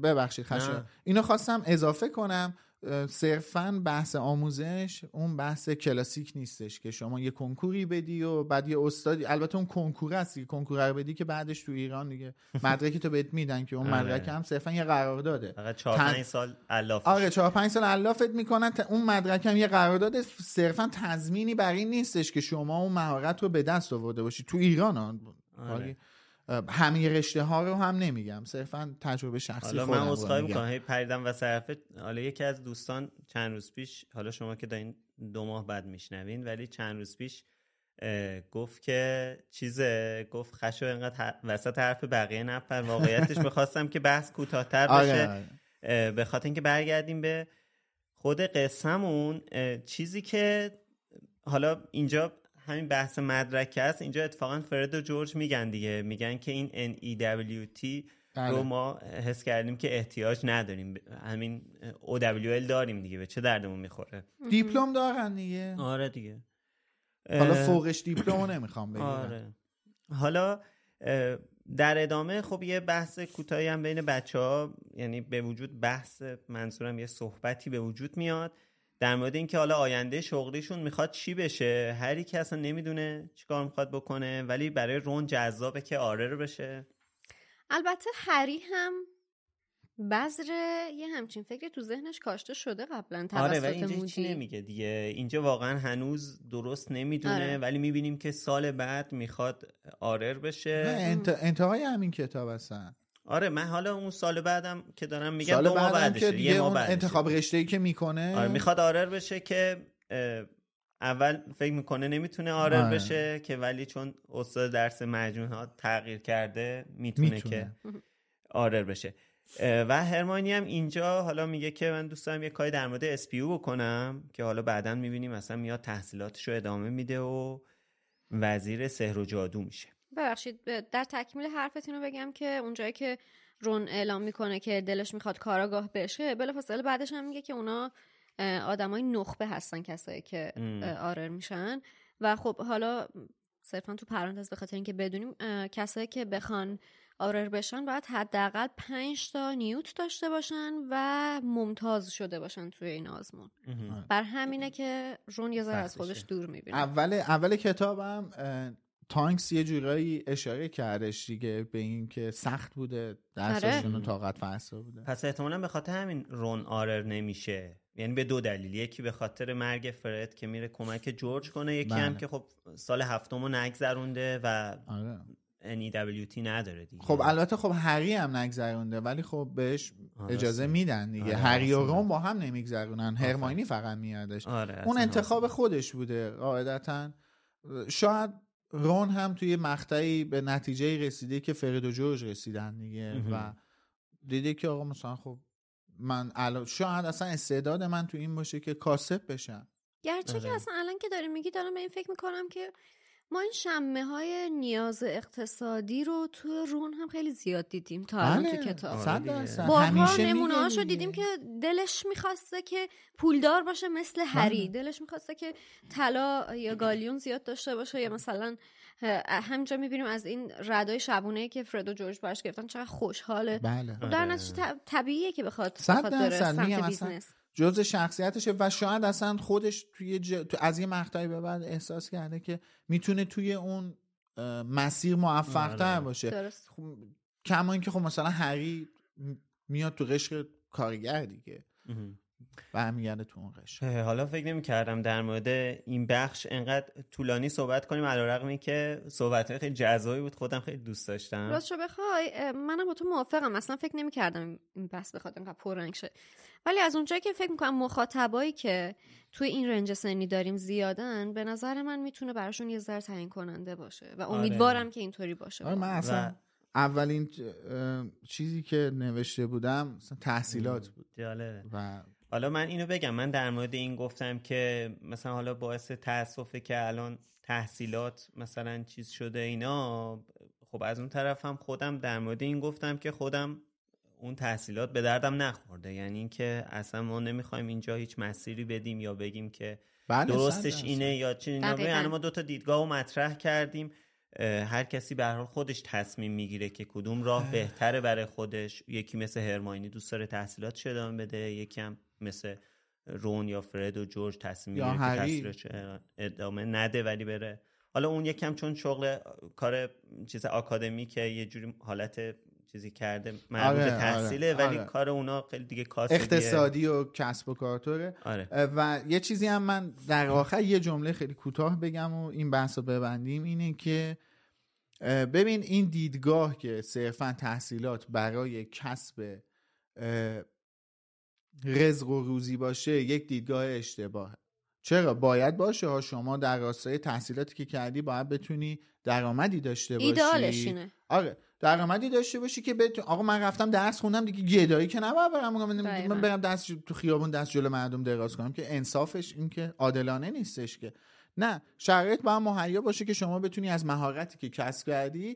اینو خواستم اضافه کنم. صرفاً بحث آموزش اون بحث کلاسیک نیستش که شما یه کنکوری بدی و بعد یه استادی، البته اون کنکور هستی، کنکور رو بدی که بعدش تو ایران دیگه مدرکی تو بهت میدن که اون مدرک هم صرفاً یه قرارداده، فقط 4-5 سال الاف. آره 4-5 سال الافت میکنن. اون مدرک هم یه قرارداد، صرفاً تضمینی بر این نیستش که شما اون مهارت رو به دست آورده باشی تو ایران. همه رشته ها رو هم نمیگم، صرفا تجربه شخصی خودم. حالا من عذرخواهی میکنم پریدم و طرف. حالا یکی از دوستان چند روز پیش، حالا شما که دارین 2 ماه بعد میشنوین، ولی چند روز پیش گفت که گفت خشو اینقدر وسط حرف بقیه نپر. واقعیتش میخواستم که بحث کوتاه‌تر بشه به خاطر اینکه برگردیم به خود قصه‌مون. چیزی که حالا اینجا همین بحث مدرک هست، اینجا اتفاقا فرد و جورج میگن دیگه، میگن که این NEWT رو ما حس کردیم که احتیاج نداریم، همین OWL داریم دیگه، به چه دردمون میخوره. دیپلم دارن دیگه. آره دیگه. حالا فوقش دیپلمو نمیخوام بگیرم. آره. حالا در ادامه خب یه بحث کوتاهی هم بین بچه‌ها، یعنی به وجود بحث، منظورم یه صحبتی به وجود میاد در مورد اینکه حالا آینده شغلیشون میخواد چی بشه. هر کی اصلا نمیدونه چیکار میخواد بکنه، ولی برای رون جذابه که آرر بشه. البته هری هم بذر یه همچین فکری تو ذهنش کاشته شده قبلا توسط آره، ولی اینجا چی نمیگه دیگه. اینجا واقعا هنوز درست نمیدونه. ولی میبینیم که سال بعد میخواد آرر بشه. انتهای همین کتاب هستن. آره، من حالا اون سال بعدم که دارم میگم 2 ماه بعدشه، یه ماه بعدشه انتخاب رشته‌ای که میکنه. آره، میخواد آرر بشه که اول فکر میکنه نمیتونه آرر بشه که ولی چون استاد درس مجموعات تغییر کرده میتونه که آرر بشه. و هرماینی هم اینجا حالا میگه که من دوست دارم یه کاری در مورد اسپیو بکنم که حالا بعداً میبینیم مثلا میاد تحصیلاتشو ادامه میده و وزیر سحر و جادو میشه. ببخشید در تکمیل حرفتون رو بگم که اونجایی که رون اعلام میکنه که دلش میخواد کاراگاه بشه، بلافاصله بعدش هم میگه که اونا آدمای نخبه هستن، کسایی که آرر میشن. و خب حالا صرفا تو پرانتز به خاطر اینکه بدونیم کسایی که بخوان آرر بشن باید حداقل 5 تا نیوت داشته باشن و ممتاز شده باشن توی این آزمون. بر همینه که رون یه ذره از خودش دور میبینه. اول کتابم تانکس یه جورایی اشاره کردش دیگه به این که سخت بوده، درسشون رو طاقت فرسا بوده. پس احتمالاً به خاطر همین رون آرر نمیشه، یعنی به دو دلیل، یکی به خاطر مرگ فرد که میره کمک جورج کنه، یکی هم که خب سال هفتمو نگذرونده و NEWT نداره دیگه. خب البته خب هری هم نگذرونده ولی خب بهش اجازه میدن دیگه. هری و رون با هم نمیگذرونن، هرماینی فقط میادش. اون انتخاب خودش بوده قاعدتا. شاید رون هم توی مقطعی به نتیجه رسیده که فرد و جورج رسیدن دیگه و دیده که آقا مثلا خب من شاید اصلا استعداد من تو این باشه که کاسب بشم. گرچه که اصلا الان که داریم میگی دارم به این فکر میکنم که ما این شمه های نیاز اقتصادی رو تو رون هم خیلی زیاد دیدیم تا الان تو کتاب. بارها نمونه هاشو دیدیم که دلش میخواسته که پولدار باشه مثل هری، دلش میخواسته که طلا یا گالیون زیاد داشته باشه، یا مثلا همینجا میبینیم از این ردای شبونه‌ای که فرد و جورج باش گرفتن چقدر خوشحاله. در نتیجه طبیعیه که بخواد بره سمت بیزنس. جزء شخصیتشه و شاید اصلا خودش از یه مقطعی به بعد احساس کرده که میتونه توی اون مسیر موفق تر باشه. کما اینکه خب مثلا هری میاد تو قشر کارگر دیگه و همیگرده تو اون قشر. حالا فکر نمی کردم در مورد این بخش انقدر طولانی صحبت کنیم، علیرغم این که صحبت‌های خیلی جذابی بود، خودم خیلی دوست داشتم. راستش بخوای منم با تو موافقم، اصلا فکر نمی کردم این بحث بخواد انقدر پررنگ شه. ولی از اونجایی که فکر میکنم مخاطبایی که توی این رنج سنی داریم زیادن، به نظر من میتونه براشون یه ذره تعیین کننده باشه و امیدوارم که اینطوری باشه. من اصلا اولین چیزی که نوشته بودم تحصیلات بود. و حالا من اینو بگم، من در مورد این گفتم که مثلا حالا باعث تأسفه که الان تحصیلات مثلا چیز شده اینا. خب از اون طرف هم خودم در مورد این گفتم که خودم اون تحصیلات به دردم نخورده، یعنی این که اصلا ما نمیخوایم اینجا هیچ مسیری بدیم یا بگیم که درستش اینه یا چی. یعنی ما دوتا دیدگاه رو مطرح کردیم، هر کسی به هر حال خودش تصمیم میگیره که کدوم راه بهتره برای خودش. یکی مثل هرماینی دوست داره تحصیلاتش ادامه بده، یکی هم مثل رون یا فرد و جورج تصمیم میگیره که تحصیلاتش ادامه نده ولی بره. حالا اون یکم چون شغل کار چیز آکادمیکه، یه جوری حالت چیزی کرده مربوط به تحصیله، ولی کار اونا خیلی دیگه کاسبیه، اقتصادی و کسب و کارطوره. و یه چیزی هم من در آخر یه جمله خیلی کوتاه بگم و این بحث رو ببندیم، اینه که ببین این دیدگاه که صرفا تحصیلات برای کسب رزق و روزی باشه یک دیدگاه اشتباهه. چرا؟ باید باشه. شما در راستای تحصیلاتی که کردی باید بتونی درآمدی داشته باشی. ایدئالش اینه. آره درآمدی داشته باشی که آقا من رفتم درس خوندم دیگه، گدایی که نباید برم من برم دست تو خیابون دست جلو مردم دراز کنم، که انصافش این که عادلانه نیستش. که نه، شرایط باید مهیا باشه که شما بتونی از مهارتی که کسب کردی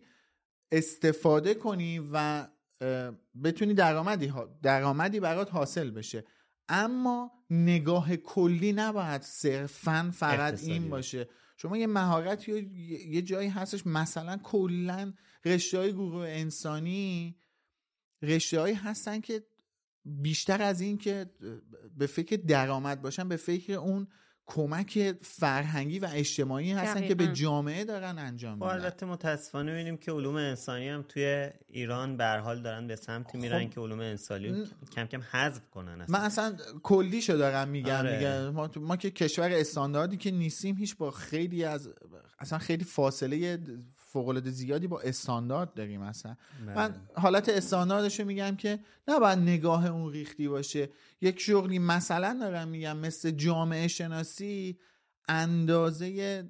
استفاده کنی و بتونی درآمدی برات حاصل بشه. اما نگاه کلی نباید صرفاً فقط این باشه. شما یه مهارتی یا یه جایی هستش، مثلا کلاً رشته‌های گروه انسانی رشته‌هایی هستن که بیشتر از این که به فکر درآمد باشن، به فکر اون کمک فرهنگی و اجتماعی هستن که به جامعه دارن انجام میدن. البته متاسفانه می‌بینیم که علوم انسانی هم توی ایران به هر حال دارن به سمتی میرن که علوم انسانی کم کم حذف کنن. من اصلا کلیشو دارم میگم. ما که کشور استانداردی که نیستیم، هیچ با خیلی از اصلا خیلی فاصله فوق‌العاده زیادی با استاندارد داریم. اصلا من حالت استانداردشو میگم که نباید نگاه اون ریختی باشه. یک شغلی مثلا دارم میگم مثل جامعه شناسی، اندازه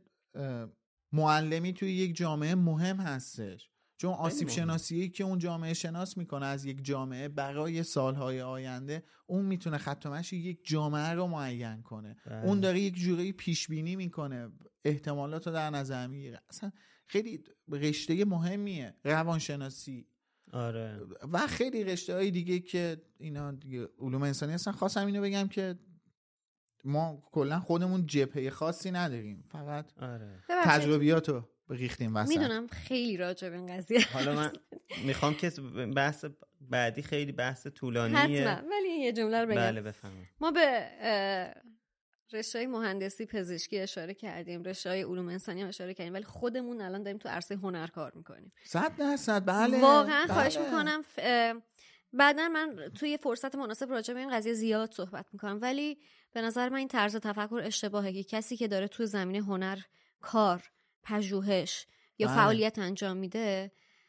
معلمی توی یک جامعه مهم هستش، چون آسیب شناسیی که اون جامعه شناس میکنه از یک جامعه برای سالهای آینده، اون میتونه خط و مشی یک جامعه رو معین کنه. اون داره یک جوری پیش بینی میکنه، احتمالات رو در نظر میگیره. اصلا خیلی رشته مهمیه روانشناسی. آره. و خیلی رشته‌های دیگه که اینا دیگه علوم انسانی هستن. خواستم اینو بگم که ما کلا خودمون جبهه خاصی نداریم، فقط تجربیاتو ریختیم وسط. میدونم خیلی راجع به این قضیه. حالا من میخوام که بحث بعدی خیلی بحث طولانیه حتما، ولی یه جمله رو بگم. بله بفهمید. ما به رشته‌های مهندسی، پزشکی اشاره کردیم، رشته‌های علوم انسانی هم اشاره کردیم، ولی خودمون الان داریم تو عرصه هنر کار میکنیم. 100%. بله واقعا بله. خواهش میکنم بعدا من توی فرصت مناسب راجع به این قضیه زیاد صحبت میکنم، ولی به نظر من این طرز تفکر اشتباهه که کسی که داره تو زمینه هنر کار، پژوهش یا فعالیت انجام میده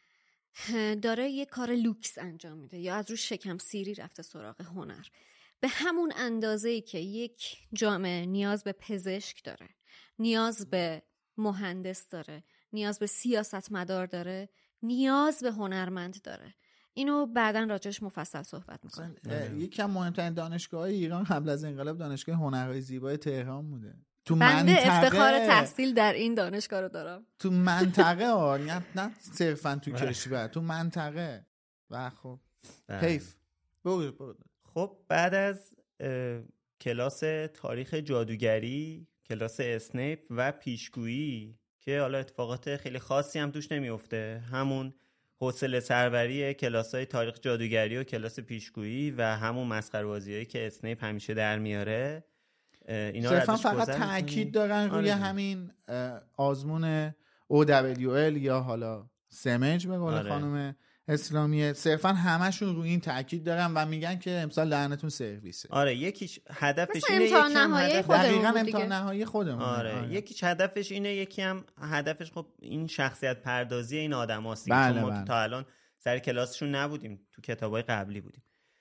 داره یه کار لوکس انجام میده یا از رو شکم سیری رفته سراغ هنر. به همون اندازه‌ای که یک جامعه نیاز به پزشک داره، نیاز به مهندس داره، نیاز به سیاستمدار داره، نیاز به هنرمند داره. اینو بعداً راجعش مفصل صحبت می‌کنم. یکی از مهمترین دانشگاه‌های ایران قبل از انقلاب دانشگاه هنرهای زیبای تهران بوده. تو بنده منطقه افتخار تحصیل در این دانشگاه رو دارم. تو منطقه نه صرفاً تو کشور، تو منطقه. و خب حیف. برو. خب بعد از کلاس تاریخ جادوگری، کلاس اسنیپ و پیشگویی که حالا اتفاقات خیلی خاصی هم توش نمیفته، همون حوصله سروری کلاس‌های تاریخ جادوگری و کلاس پیشگویی و همون مسخره‌بازیایی که اسنیپ همیشه در میاره، اینا صرفا فقط تاکید دارن روی همین آزمون OWL یا حالا سمج به قول خانم اسلامیه. صرفا همشون روی این تاکید دارن و میگن که امسال لعنتون سرویسه. آره یکیش هدفش اینه، امتحان نهایی دقیقاً امتحان نهایی خودمون. آره یکیش هدفش اینه، یکی هم هدفش خب این شخصیت پردازی این آدماست. ما تا الان سر کلاسشون نبودیم، تو کتابای قبلی بودیم.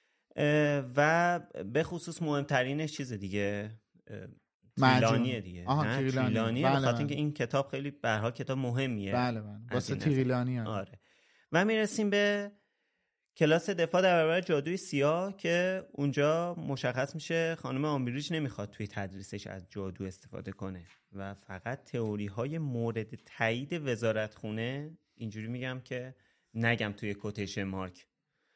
و به خصوص مهمترینش چیز دیگه تریلانیه دیگه. تریلانیه به خاطر اینکه این کتاب خیلی به هر حال کتاب مهمیه. بله واسه تریلانی. آره. و میرسیم به کلاس دفاع در برابر جادوی سیاه که اونجا مشخص میشه خانم آمبریج نمیخواد توی تدریسش از جادو استفاده کنه و فقط تئوری های مورد تایید وزارتخونه، اینجوری میگم که نگم توی کوتیشن مارک،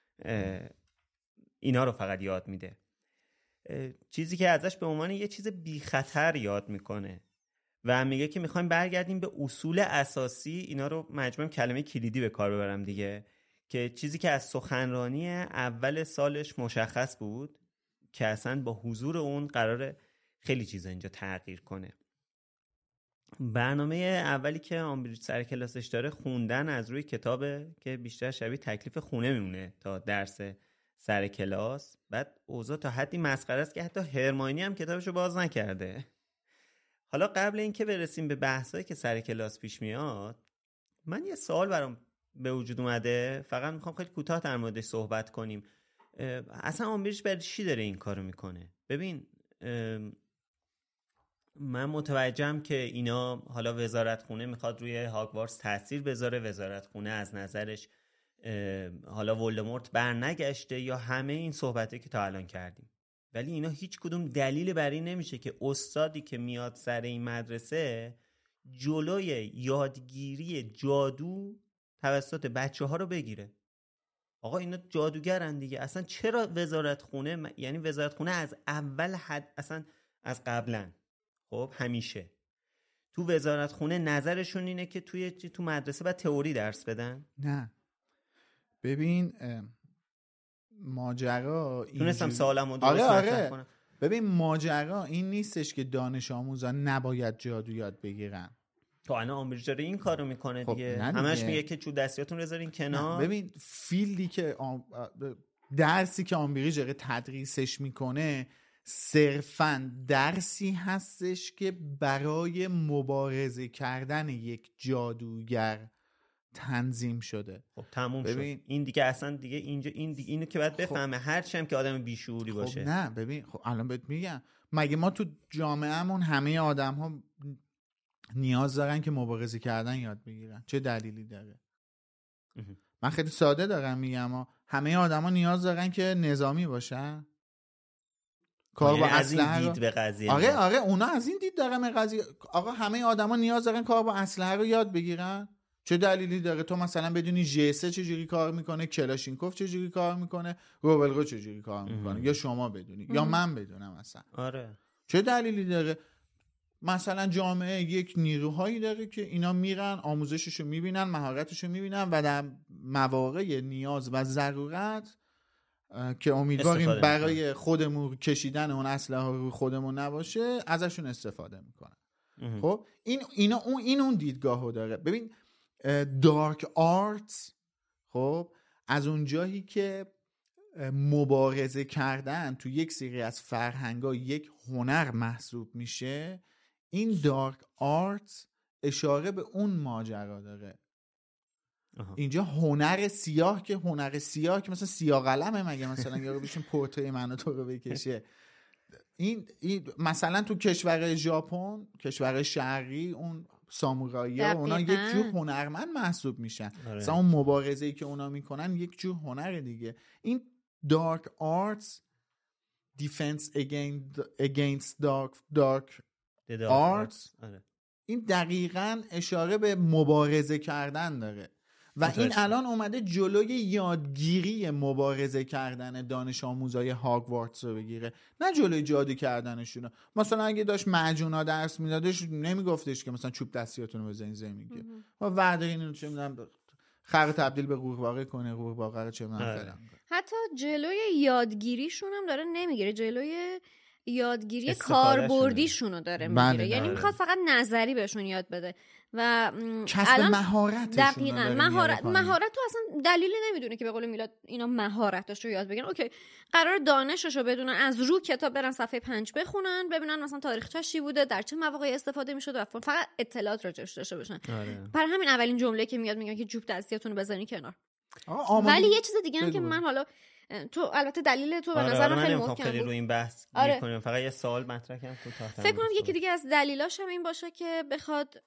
اینا رو فقط یاد میده. چیزی که ازش به عنوان یه چیز بی خطر یاد میکنه و میگه که میخوایم برگردیم به اصول اساسی. اینا رو مجموعه کلمه کلیدی به کار ببرم دیگه، که چیزی که از سخنرانی اول سالش مشخص بود که اصلا با حضور اون قراره خیلی چیزا اینجا تغییر کنه. برنامه اولی که آمبریج سر کلاسش داره خوندن از روی کتابه که بیشتر شبیه تکلیف خونه میمونه تا درس سر کلاس. بعد اوضاع تا حدی مسخره است که حتی هرماینی هم کتابشو باز نکرده. حالا قبل اینکه برسیم به بحثایی که سر کلاس پیش میاد، من یه سوال برام به وجود اومده، فقط میخوام خیلی کوتاه در موردش صحبت کنیم. اصلا آمبریج برای چی داره این کارو میکنه؟ ببین من متوجهم که اینا حالا وزارتخونه میخواد روی هاگوارتس تاثیر بذاره، وزارتخونه از نظرش حالا ولدمورت برنگشته یا همه این صحبته که تا الان کردیم، ولی اینا هیچ کدوم دلیل بر این نمیشه که استادی که میاد سر این مدرسه جلوی یادگیری جادو توسط بچه‌ها رو بگیره. آقا اینا جادوگرن دیگه. اصلا چرا وزارتخونه، یعنی وزارتخونه از اول اصلا از قبلا خب همیشه تو وزارتخونه نظرشون اینه که تو مدرسه باید تئوری درس بدن؟ نه ببین ماجرا تونستم سوالمو درست مطرح کنم. ببین ماجرا این نیستش که دانش آموزان نباید جادو یاد بگیرن. تو الان آمبریج داره این کارو میکنه دیگه. همش میگه که چون دستیاتون بذارین کنار. ببین فیلدی که درسی که آمبریج داره تدریسش میکنه صرفاً درسی هستش که برای مبارزه کردن یک جادوگر تنظیم شده. خب تموم شد. این دیگه اصلا دیگه اینجا اینو که باید بفهمه هرچی هم که آدم بیشعوری باشه. خب نه ببین، خب الان بهت میگم، مگه ما تو جامعهمون همه آدم‌ها نیاز دارن که مبارزه کردن یاد بگیرن؟ چه دلیلی داره؟ من خیلی ساده دارم میگم، همه آدما نیاز دارن که نظامی باشن. کار با اسلحه دید به قضیه. آره اونا از این دید دارن به قضیه. آقا همه آدما نیاز دارن کار با اسلحه رو یاد بگیرن. چه دلیلی داره تو مثلا بدونی جیسه چجوری کار میکنه، کلاشینکوف چجوری کار میکنه، روبلگو چجوری کار میکنه، یا شما بدونی یا من بدونم اصلا؟ آره چه دلیلی داره؟ مثلا جامعه یک نیروهایی داره که اینا میرن آموزششو میبینن، مهارتشو میبینن و در مواقع نیاز و ضرورت که امیدواریم برای خودمون کشیدن اون اسلحه روی خودمون نباشه ازشون استفاده میکنن. خب این اون دیدگاهو داره. ببین دارک آرت خب از اون جایی که مبارزه کردن تو یک سری از فرهنگ‌ها یک هنر محسوب میشه، این دارک آرت اشاره به اون ماجرا داره. اینجا هنر سیاه که مثلا سیاه قلمه، مگه مثلا یارو بشین پورتری منو تو رو بکشه. این مثلا تو کشور ژاپن، کشور شرقی، اون سامورایی‌ها اونا یک جور هنرمند محسوب میشن. مثلا اون مبارزه‌ای که اونا میکنن یک جور هنر دیگه. این دارک آرتس دیفنس against dark arts این دقیقاً اشاره به مبارزه کردن داره و این الان اومده جلوی یادگیری مبارزه کردن دانش آموزای هاگوارتس رو بگیره، نه جلوی جادو کردنشون. مثلا اگه داشت معجونا درس میدادش نمیگفتش که مثلا چوب دستیاتون رو بزنین زمین که ما وردارین اینو چه میدونم خر تبدیل به قورباغه کنه، قورباغه رو چه میدونم فلان. حتی جلوی یادگیریشون هم داره نمیگیره، جلوی یادگیری کاربردیشون رو داره میگیره. یعنی میخواد فقط نظری بهشون یاد بده و کسب مهارتشون. دقیقاً مهارت تو اصلا دلیلی نمیدونه که به قول میلاد اینا مهارتش رو یاد بگیرن. اوکی قرار دانشش رو بدونن، از رو کتاب برن صفحه 5 بخونن ببینن مثلا تاریخچه‌اش چی بوده، در چه مواقعی استفاده میشد و فقط اطلاعات راجعش داشته باشن. برای همین اولین جمله که میاد میگن که جوب دستیاتون رو بزنین کنار. ولی یه چیز دیگه هم که من حالا تو البته دلیل تو به نظر من خیلی محکم بود. رو این بحث می‌کنیم. فقط یه سوال مطرح کنم کوتاه. فکر کنم یکی دیگه از دلیلاش هم این باشه که بخواد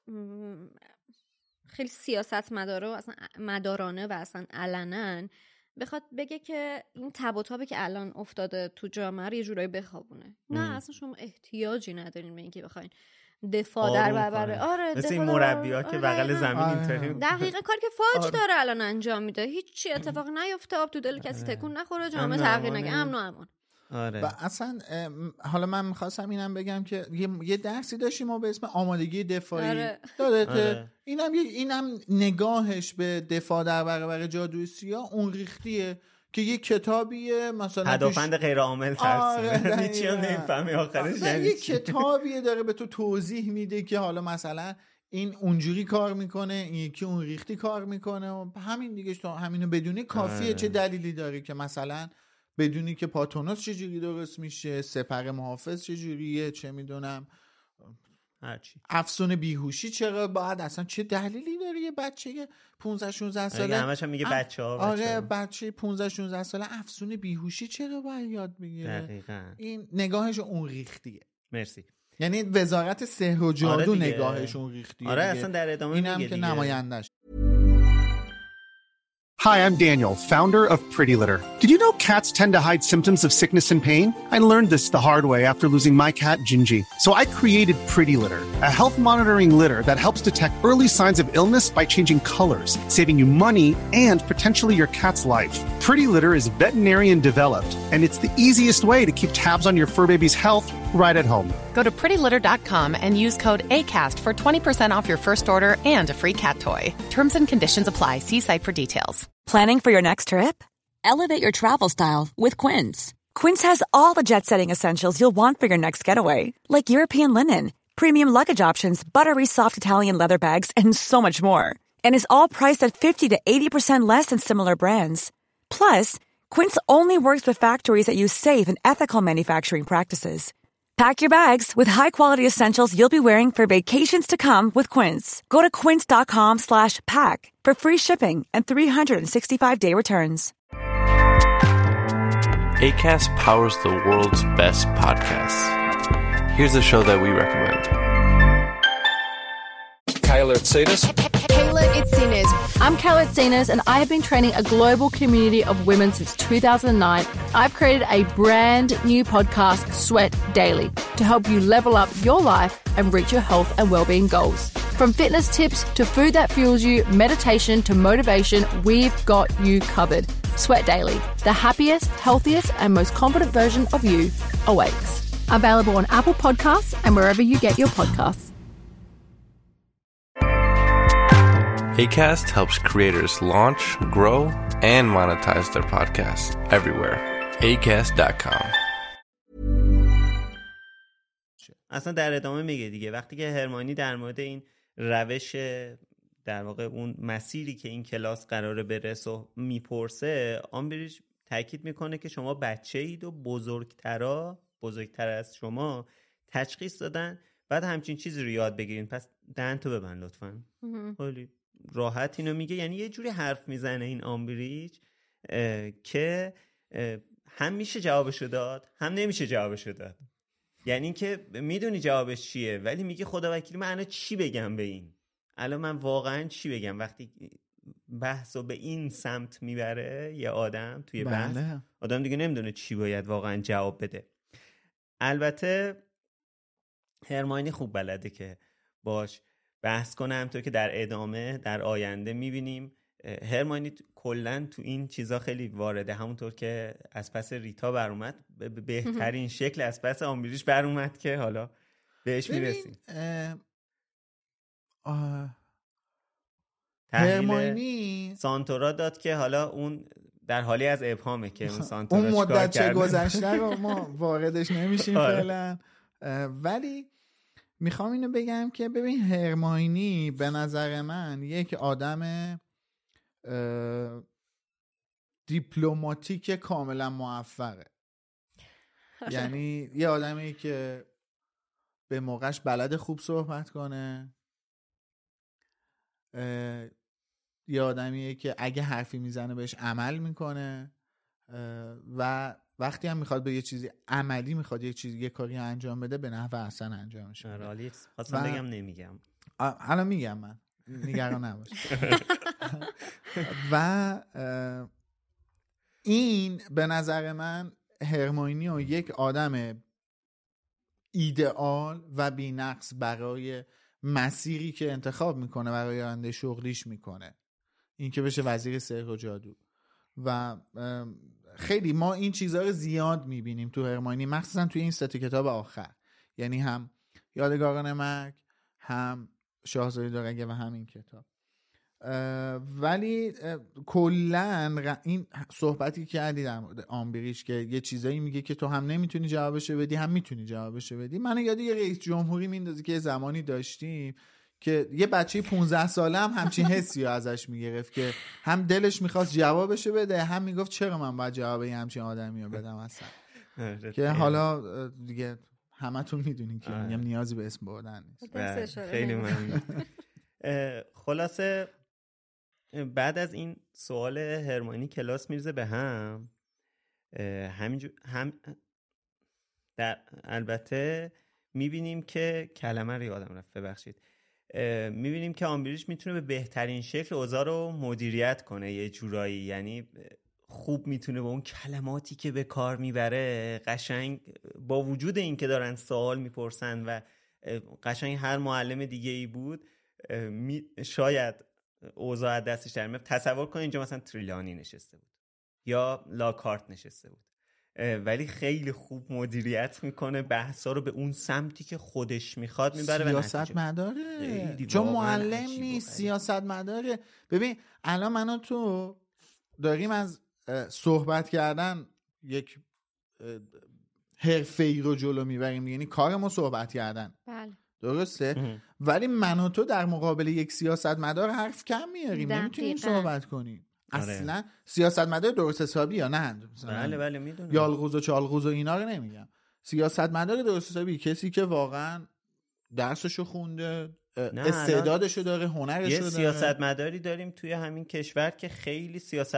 خیلی سیاست مدارانه و اصلا علنا بخواد بگه که این تب و تابی که الان افتاده تو جامعه رو یه جورایی بخوابونه. نه اصلا شما احتیاجی ندارین به اینکه بخواین دفاع در برابر مثل این مربی‌ها که بغل زمین اینطوری دقیقاً کاری که فوج داره الان انجام میده، هیچ چی اتفاق نیفته، آب تو دل کسی تکون نخوره، جامعه تغییر نکنه، امن و امان. و اصلا حالا من می‌خواستم اینم بگم که یه درسی داشتیم ما به اسم آمادگی دفاعی. اینم نگاهش به دفاع در برابر جادوی سیاه اون ریختیه که یه کتابیه مثلا هدفمند غیر عامل ترسیم هیچی هم نمیفهمی آخرش. یه کتابیه داره به تو توضیح میده که حالا مثلا این اونجوری کار میکنه، این یکی اون ریختی کار میکنه و همین دیگه. تو همینو بدونی کافیه. چه دلیلی داری که مثلا بدونی که پاتونوس چجوری درست میشه، سپر محافظ چجوریه، چه میدونم هرچی افسون بیهوشی چرا باید، اصلا چه دلیلی داره یه بچه 15 16 ساله همش هم میگه بچه‌ها آره بچه 15 16 ساله افسون بیهوشی چرا باید یاد بگیره؟ دقیقاً این نگاهش اون ریختیه. مرسی. یعنی وزارت سحر و جادو نگاهش اون ریختیه. آره اصلا در ادامه اینم که نمایندش. Hi, I'm Daniel, founder of Pretty Litter. Did you know cats tend to hide symptoms of sickness and pain? I learned this the hard way after losing my cat, Gingy. So I created Pretty Litter, a health monitoring litter that helps detect early signs of illness by changing colors, saving you money and potentially your cat's life. Pretty Litter is veterinarian developed, and it's the easiest way to keep tabs on your fur baby's health right at home. Go to prettylitter.com and use code ACAST for 20% off your first order and a free cat toy. Terms and conditions apply. See site for details. Planning for your next trip? Elevate your travel style with Quince. Quince has all the jet-setting essentials you'll want for your next getaway, like European linen, premium luggage options, buttery soft Italian leather bags, and so much more. And is all priced at 50 to 80% less than similar brands. Plus, Quince only works with factories that use safe and ethical manufacturing practices. Pack your bags with high-quality essentials you'll be wearing for vacations to come with Quince. Go to quince.com/pack for free shipping and 365-day returns. Acast powers the world's best podcasts. Here's a show that we recommend. Kayla Itsinas. Kayla Itsinas. I'm Kayla Itsinas, and I have been training a global community of women since 2009. I've created a brand new podcast, Sweat Daily, to help you level up your life and reach your health and well-being goals. From fitness tips to food that fuels you, meditation to motivation, we've got you covered. Sweat Daily, the happiest, healthiest, and most confident version of you awaits. Available on Apple Podcasts and wherever you get your podcasts. Acast helps creators launch, grow, and monetize their podcasts everywhere. ACAST.com. اصلا در ادامه میگه دیگه وقتی که هرماینی در مورد این روش در واقع اون مسیری که این کلاس قراره بره میپرسه، آمبریج تاکید میکنه که شما بچه‌اید و بزرگتر از شما تشخیص دادن بعد همچین چیزی رو یاد بگیرین، پس دهن تو ببند لطفاً. خیلی راحت اینو میگه، یعنی یه جوری حرف میزنه این آمبریج که هم میشه جوابشو داد هم نمیشه جوابشو داد. یعنی که میدونی جوابش چیه ولی میگه خدا وکیلی من الان چی بگم به این، الان من واقعا چی بگم وقتی بحثو به این سمت میبره یه آدم توی بحث. آدم دیگه نمیدونه چی باید واقعا جواب بده. البته هرماینی خوب بلده که باش بحث کنه، همونطور که در ادامه در آینده میبینیم هرماینی کلن تو این چیزا خیلی وارده، همونطور که از پس ریتا بر اومد بهترین شکل از پس آمبریج بر اومد که حالا بهش میرسیم. هرماینی سانتورا داد که حالا اون در حالی از ابهامه که اون سانتورا اون مدت چه گذشته رو ما واردش نمیشیم فعلا، ولی میخوام اینو بگم که ببین هرماینی به نظر من یک آدم دیپلماتیک کاملا موفقه. یعنی یه آدمی که به موقعش بلد خوب صحبت کنه، یه آدمیه که اگه حرفی میزنه بهش عمل میکنه و وقتی هم میخواد به یه چیزی عملی میخواد یه کاری انجام بده به نحو احسن انجامش بده. رالی خواستم بگم نمیگم الان میگم، من نگران نباش. و این به نظر من هرماینی و یک آدم ایدئال و بی‌نقص برای مسیری که انتخاب میکنه برای آینده شغلیش میکنه، این که بشه وزیر سحر و جادو. و خیلی ما این چیزها رو زیاد میبینیم تو هرماینی، مخصوصا توی این 3 کتاب آخر، یعنی هم یادگاران مرگ، هم شاهزاده دورگه و همین کتاب. ولی کلن این صحبتی که کردی در مورد آمبریج که یه چیزایی میگه که تو هم نمیتونی جوابشو بدی هم میتونی جوابشو بدی، منو یاد یه رئیس جمهوری میندازه که زمانی داشتیم که یه بچه 15 ساله هم همچین حسی ازش میگرفت که هم دلش میخواست جوابشو بده هم میگفت چرا من باید جواب همچین آدمی رو بدم اصلا. که حالا دیگه همتون میدونین که میگم نیازی به اسم بردن نیست. خیلی ممنون. خلاصه بعد از این سوال هرماینی کلاس میرزه به هم در البته میبینیم که کلمه رو یادم رفت ببخشید، میبینیم که آمبریج میتونه به بهترین شکل اوضاع رو مدیریت کنه یه جورایی، یعنی خوب میتونه با اون کلماتی که به کار میبره قشنگ با وجود این که دارن سوال میپرسن و قشنگ هر معلم دیگه ای بود شاید اوضاع دستش در میاد. تصور کن اینجا مثلا تریلانی نشسته بود یا لاکارت نشسته بود، ولی خیلی خوب مدیریت میکنه بحثا رو به اون سمتی که خودش میخواد میبره. سیاست مداره، چون معلم نیست، سیاست مداره. ببین الان من و تو داریم از صحبت کردن یک حرفه‌ای رو جلو میبریم، یعنی کار ما صحبت کردن. بله درسته. ولی من و تو در مقابل یک سیاستمدار حرف کم میاریم، نمیتونیم صحبت کنیم. اصلا سیاستمدار درست حسابی یا نه، بله میدونم، یالغوز و چالغوز و اینا رو نمیگم. سیاستمدار درست حسابی کسی که واقعا درسشو خونده، استعدادشو داره، هنرشو داره. یه سیاستمداری داریم توی همین کشور که خیلی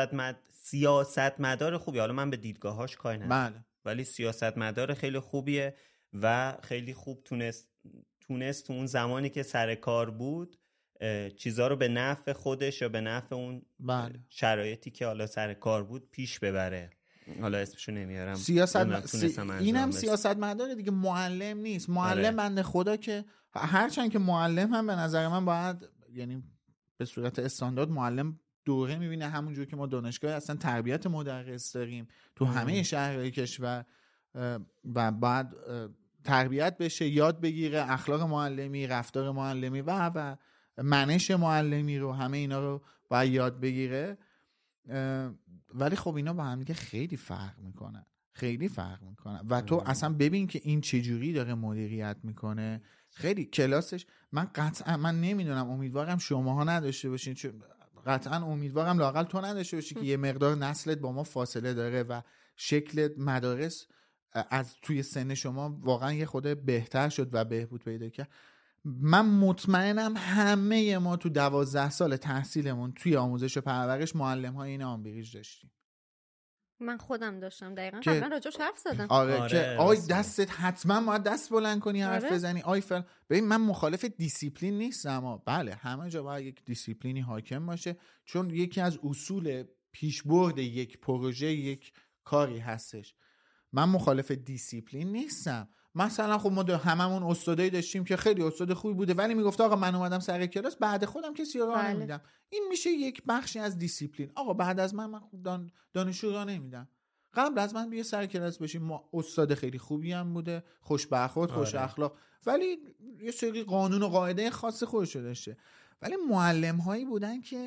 سیاستمدار خوبی، حالا من به دیدگاهاش کاری ندارم، ولی سیاستمدار خیلی خوبیه و خیلی خوب تونست تو اون زمانی که سر کار بود چیزا رو به نفع خودش یا به نفع اون شرایطی که حالا سر کار بود پیش ببره. حالا اسمشو نمیارم. اینم سیاستمدار دیگه، معلم نیست. معلم بنده خدا که هرچند که معلم هم به نظر من باید، یعنی به صورت استاندارد معلم دوره میبینه، همونجور که ما دانشگاه اصلا تربیت مدرس داریم تو همه شهرهای کشور و بعد تربیت بشه، یاد بگیره اخلاق معلمی، رفتار معلمی و منش معلمی رو، همه اینا رو باید یاد بگیره. ولی خب اینا با هم دیگه خیلی فرق میکنن. خیلی فرق میکنه. و تو اصلا ببین که این چجوری داره مدیریت میکنه، خیلی کلاسش. من قطعا من نمیدونم، امیدوارم شماها نداشته باشین، قطعا امیدوارم لااقل تو نداشته باشی که یه مقدار نسلت با ما فاصله داره و شکل مدارس از توی سن شما واقعا یه خود بهتر شد و بهبود پیدا کرد. من مطمئنم همه ما تو 12 سال تحصیلمون توی آموزش و پرورش معلم های این آمبریج داشتیم. من خودم داشتم دقیقاً، قبلا راجعش حرف زدم. آره که آی دستت حتما باید دست بلند کنی حرف بزنی. ببین من مخالف دیسیپلین نیستم، بله همه جا باید یک دیسیپلینی حاکم باشه، چون یکی از اصول پیشبرد یک پروژه یک کاری هستش. من مخالف دیسیپلین نیستم. مثلا خب ما هممون استادایی داشتیم که خیلی استاد خوبی بوده ولی میگفت آقا من اومدم سر کلاس بعد خودم کسی رو راه نمیدم. این میشه یک بخشی از دیسیپلین. آقا بعد از من دانشجو راه نمیدم، قبل از من بیا سر کلاس بشیم. ما استاد خیلی خوبی هم بوده، خوش برخورد، خوش اخلاق، ولی یه سری قانون و قاعده خاص خودش داشته. ولی معلم هایی بودن که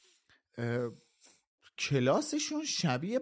کلاسشون شبیه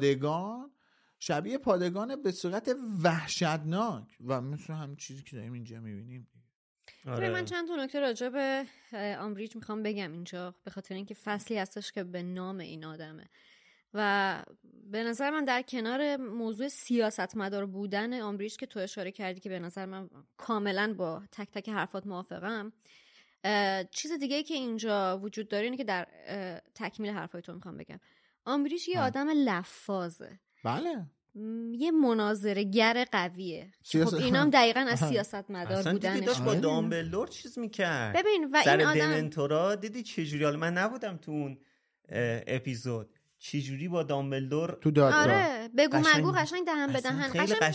پادگان به صورت وحشتناک و مثل همین چیزی که داریم اینجا میبینیم. من چند تا نکته راجع به آمبریج میخوام بگم اینجا، به خاطر اینکه فصلی هستش که به نام این آدمه و به نظر من در کنار موضوع سیاستمدار بودن آمبریج که تو اشاره کردی که به نظر من کاملا با تک تک حرفات موافقم، چیز دیگه که اینجا وجود داره اینه که در تکمیل حرفای تو میخوام بگم آمبریج یه آدم لفاظه. بله، یه مناظره‌گر قویه. خب اینام دقیقاً از سیاستمدار بودنش. دیدی داشت با دامبلدور چیز میکرد. ببین و سر این آدم دمنتورا دیدی چجوری، حالا من نبودم تو اون اپیزود، چجوری با دامبلدور تو دادگاه. آره بگو مگو قشنگ دهن به دهن،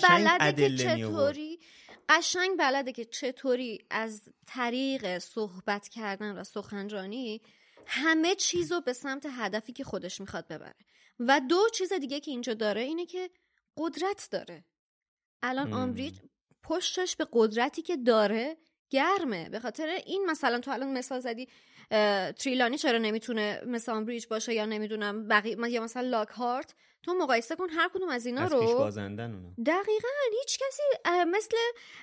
قشنگ بلده که چطوری از طریق صحبت کردن و سخنرانی همه چیزو به سمت هدفی که خودش میخواد ببره. و دو چیز دیگه که اینجا داره اینه که قدرت داره. الان آمبریج پشتش به قدرتی که داره گرمه. به خاطر این مثلا تو الان مثال زدی تریلانی چرا نمیتونه مثل آمبریج باشه یا نمیدونم بقیه یا مثلا لاکهارت. تو مقایسه کن هر کدوم از اینا از رو پیش بازندن اونا. دقیقاً هیچ کسی مثل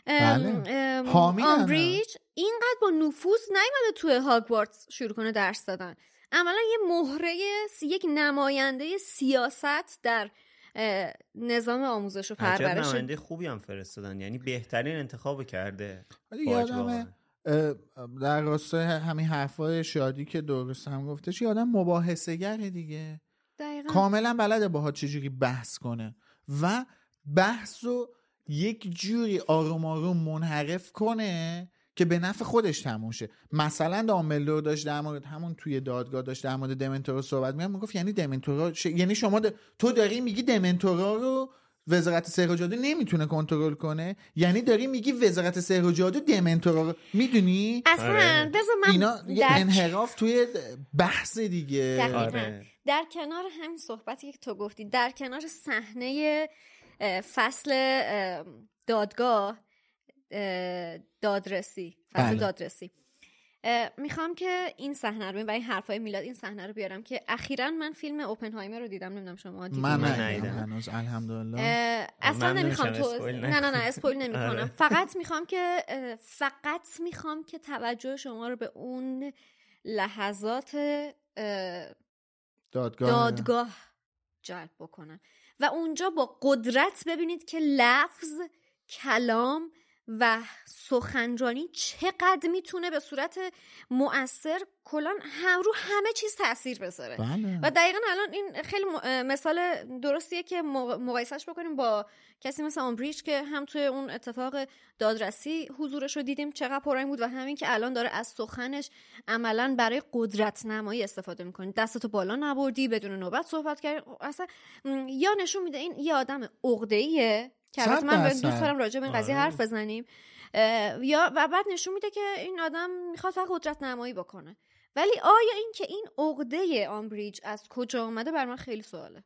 آمبریج اینقدر با نفوذ نیومده توی هاگوارتس شروع کنه درس دادن. عملا یه مهره، یک نماینده سیاست در نظام آموزش و پرورش. عجب نماینده خوبی هم فرستادن، یعنی بهترین انتخاب کرده. یادمه در راستای همین حرفای شادی که درست هم گفتش، یه آدم مباحثه گره دیگه. دقیقاً. کاملا بلده باهات چجوری بحث کنه و بحث رو یک جوری آروم آروم منحرف کنه که به نفع خودش تموم شه. مثلا دامبلدور داشت در مورد همون توی دادگاه داشت در مورد دمنتورا صحبت می‌گفت یعنی دمنتورا یعنی شما تو داری میگی دمنتورا رو وزارت سحر و جادو نمیتونه کنترل کنه، یعنی داری میگی وزارت سحر و جادو دمنتورا رو میدونی اصلا بذار من اینا یه انحراف توی بحث دیگه. در کنار همین صحبتی که تو گفتی، در کنار صحنه فصل دادگاه دادرسی میخوام که این صحنه رو و این حرفای میلاد این صحنه رو بیارم که اخیراً من فیلم اوپنهایمر رو دیدم. نمیدونم شما دیدین؟ من ندیدم هنوز الحمدلله. اصلا نمیخوام نه اسپویل نمیکنم. فقط میخوام که توجه شما رو به اون لحظات دادگاه جلب بکنن و اونجا با قدرت ببینید که لفظ، کلام و سخنرانی چقدر میتونه به صورت مؤثر کلان رو همه چیز تأثیر بذاره. بله. و دقیقا الان این خیلی مثال درستیه که مقایسهش بکنیم با کسی مثل آمبریج که هم توی اون اتفاق دادرسی حضورش رو دیدیم چقدر پررنگ بود و همین که الان داره از سخنش عملاً برای قدرت نمایی استفاده میکنه. دستتو بالا نبردی، بدون نوبت صحبت کردی، اصلا یا نشون میده این یه آدم عقده‌ایه که البته من دوست دارم راجع به این قضیه حرف بزنیم، یا و بعد نشون میده که این آدم میخواد فقط قدرت نمایی بکنه. ولی آیا این که این عقده آمبریج از کجا آمده بر من خیلی سواله.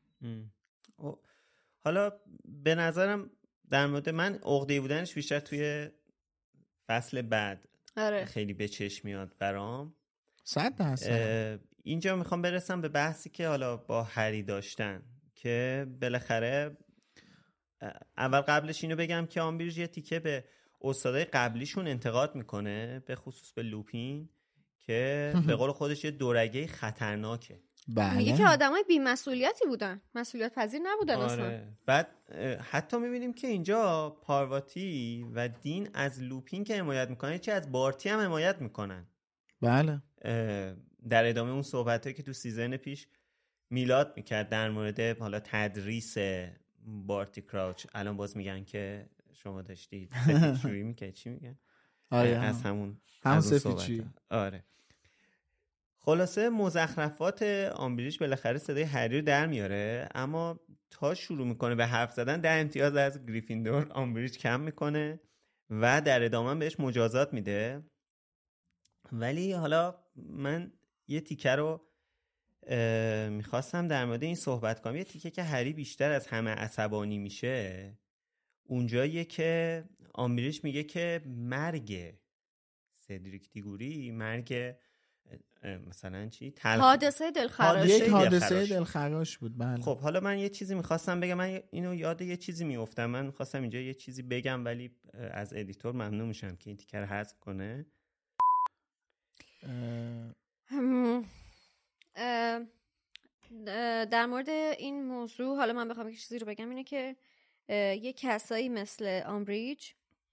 حالا به نظرم در مورد من عقده بودنش بیشتر توی فصل بعد خیلی به چشم میاد برام. 100%. اینجا میخوام برسم به بحثی که حالا با هری داشتن که بالاخره اول قبلش اینو بگم که آمبریج یه تیکه به استادای قبلیشون انتقاد میکنه، به خصوص به لوپین که به قول خودش یه دورگه خطرناکه. بله. میگه که آدمای بی‌مسئولیتی بودن، مسئولیت پذیر نبودن. اصلا بعد حتی میبینیم که اینجا پارواتی و دین از لوپین که حمایت میکنه چه از بارتی هم حمایت میکنن. بله. در ادامه اون صحبتایی که تو سیزن پیش میلاد میکرد در مورد حالا تدریس بارتی کراوچ، الان باز میگن که شما داشتید سفیدشویی میکرد. چی میگن؟ آره از همون سفیدشویی. آره. خلاصه مزخرفات آمبریج بالاخره صدای هری رو در میاره، اما تا شروع میکنه به حرف زدن 10 امتیاز از گریفیندور آمبریج کم میکنه و در ادامه بهش مجازات میده. ولی حالا من یه تیکه رو میخواستم در مورد این صحبت کنم. یه تیکه که هری بیشتر از همه عصبانی میشه اونجاییه که آمبریج میگه که مرگ سدریک دیگوری، مرگ مثلا چی؟ حادثه دلخراش. یک حادثه دلخراش بود. بله. خب حالا من یه چیزی میخواستم بگم، من اینو یاد یه چیزی میافتم، من میخواستم اینجا یه چیزی بگم ولی از ادیتور ممنون میشم که این تیکر رو حذف کنه. در مورد این موضوع حالا من بخوام یه چیزی رو بگم اینه که یه کسایی مثل آمبریج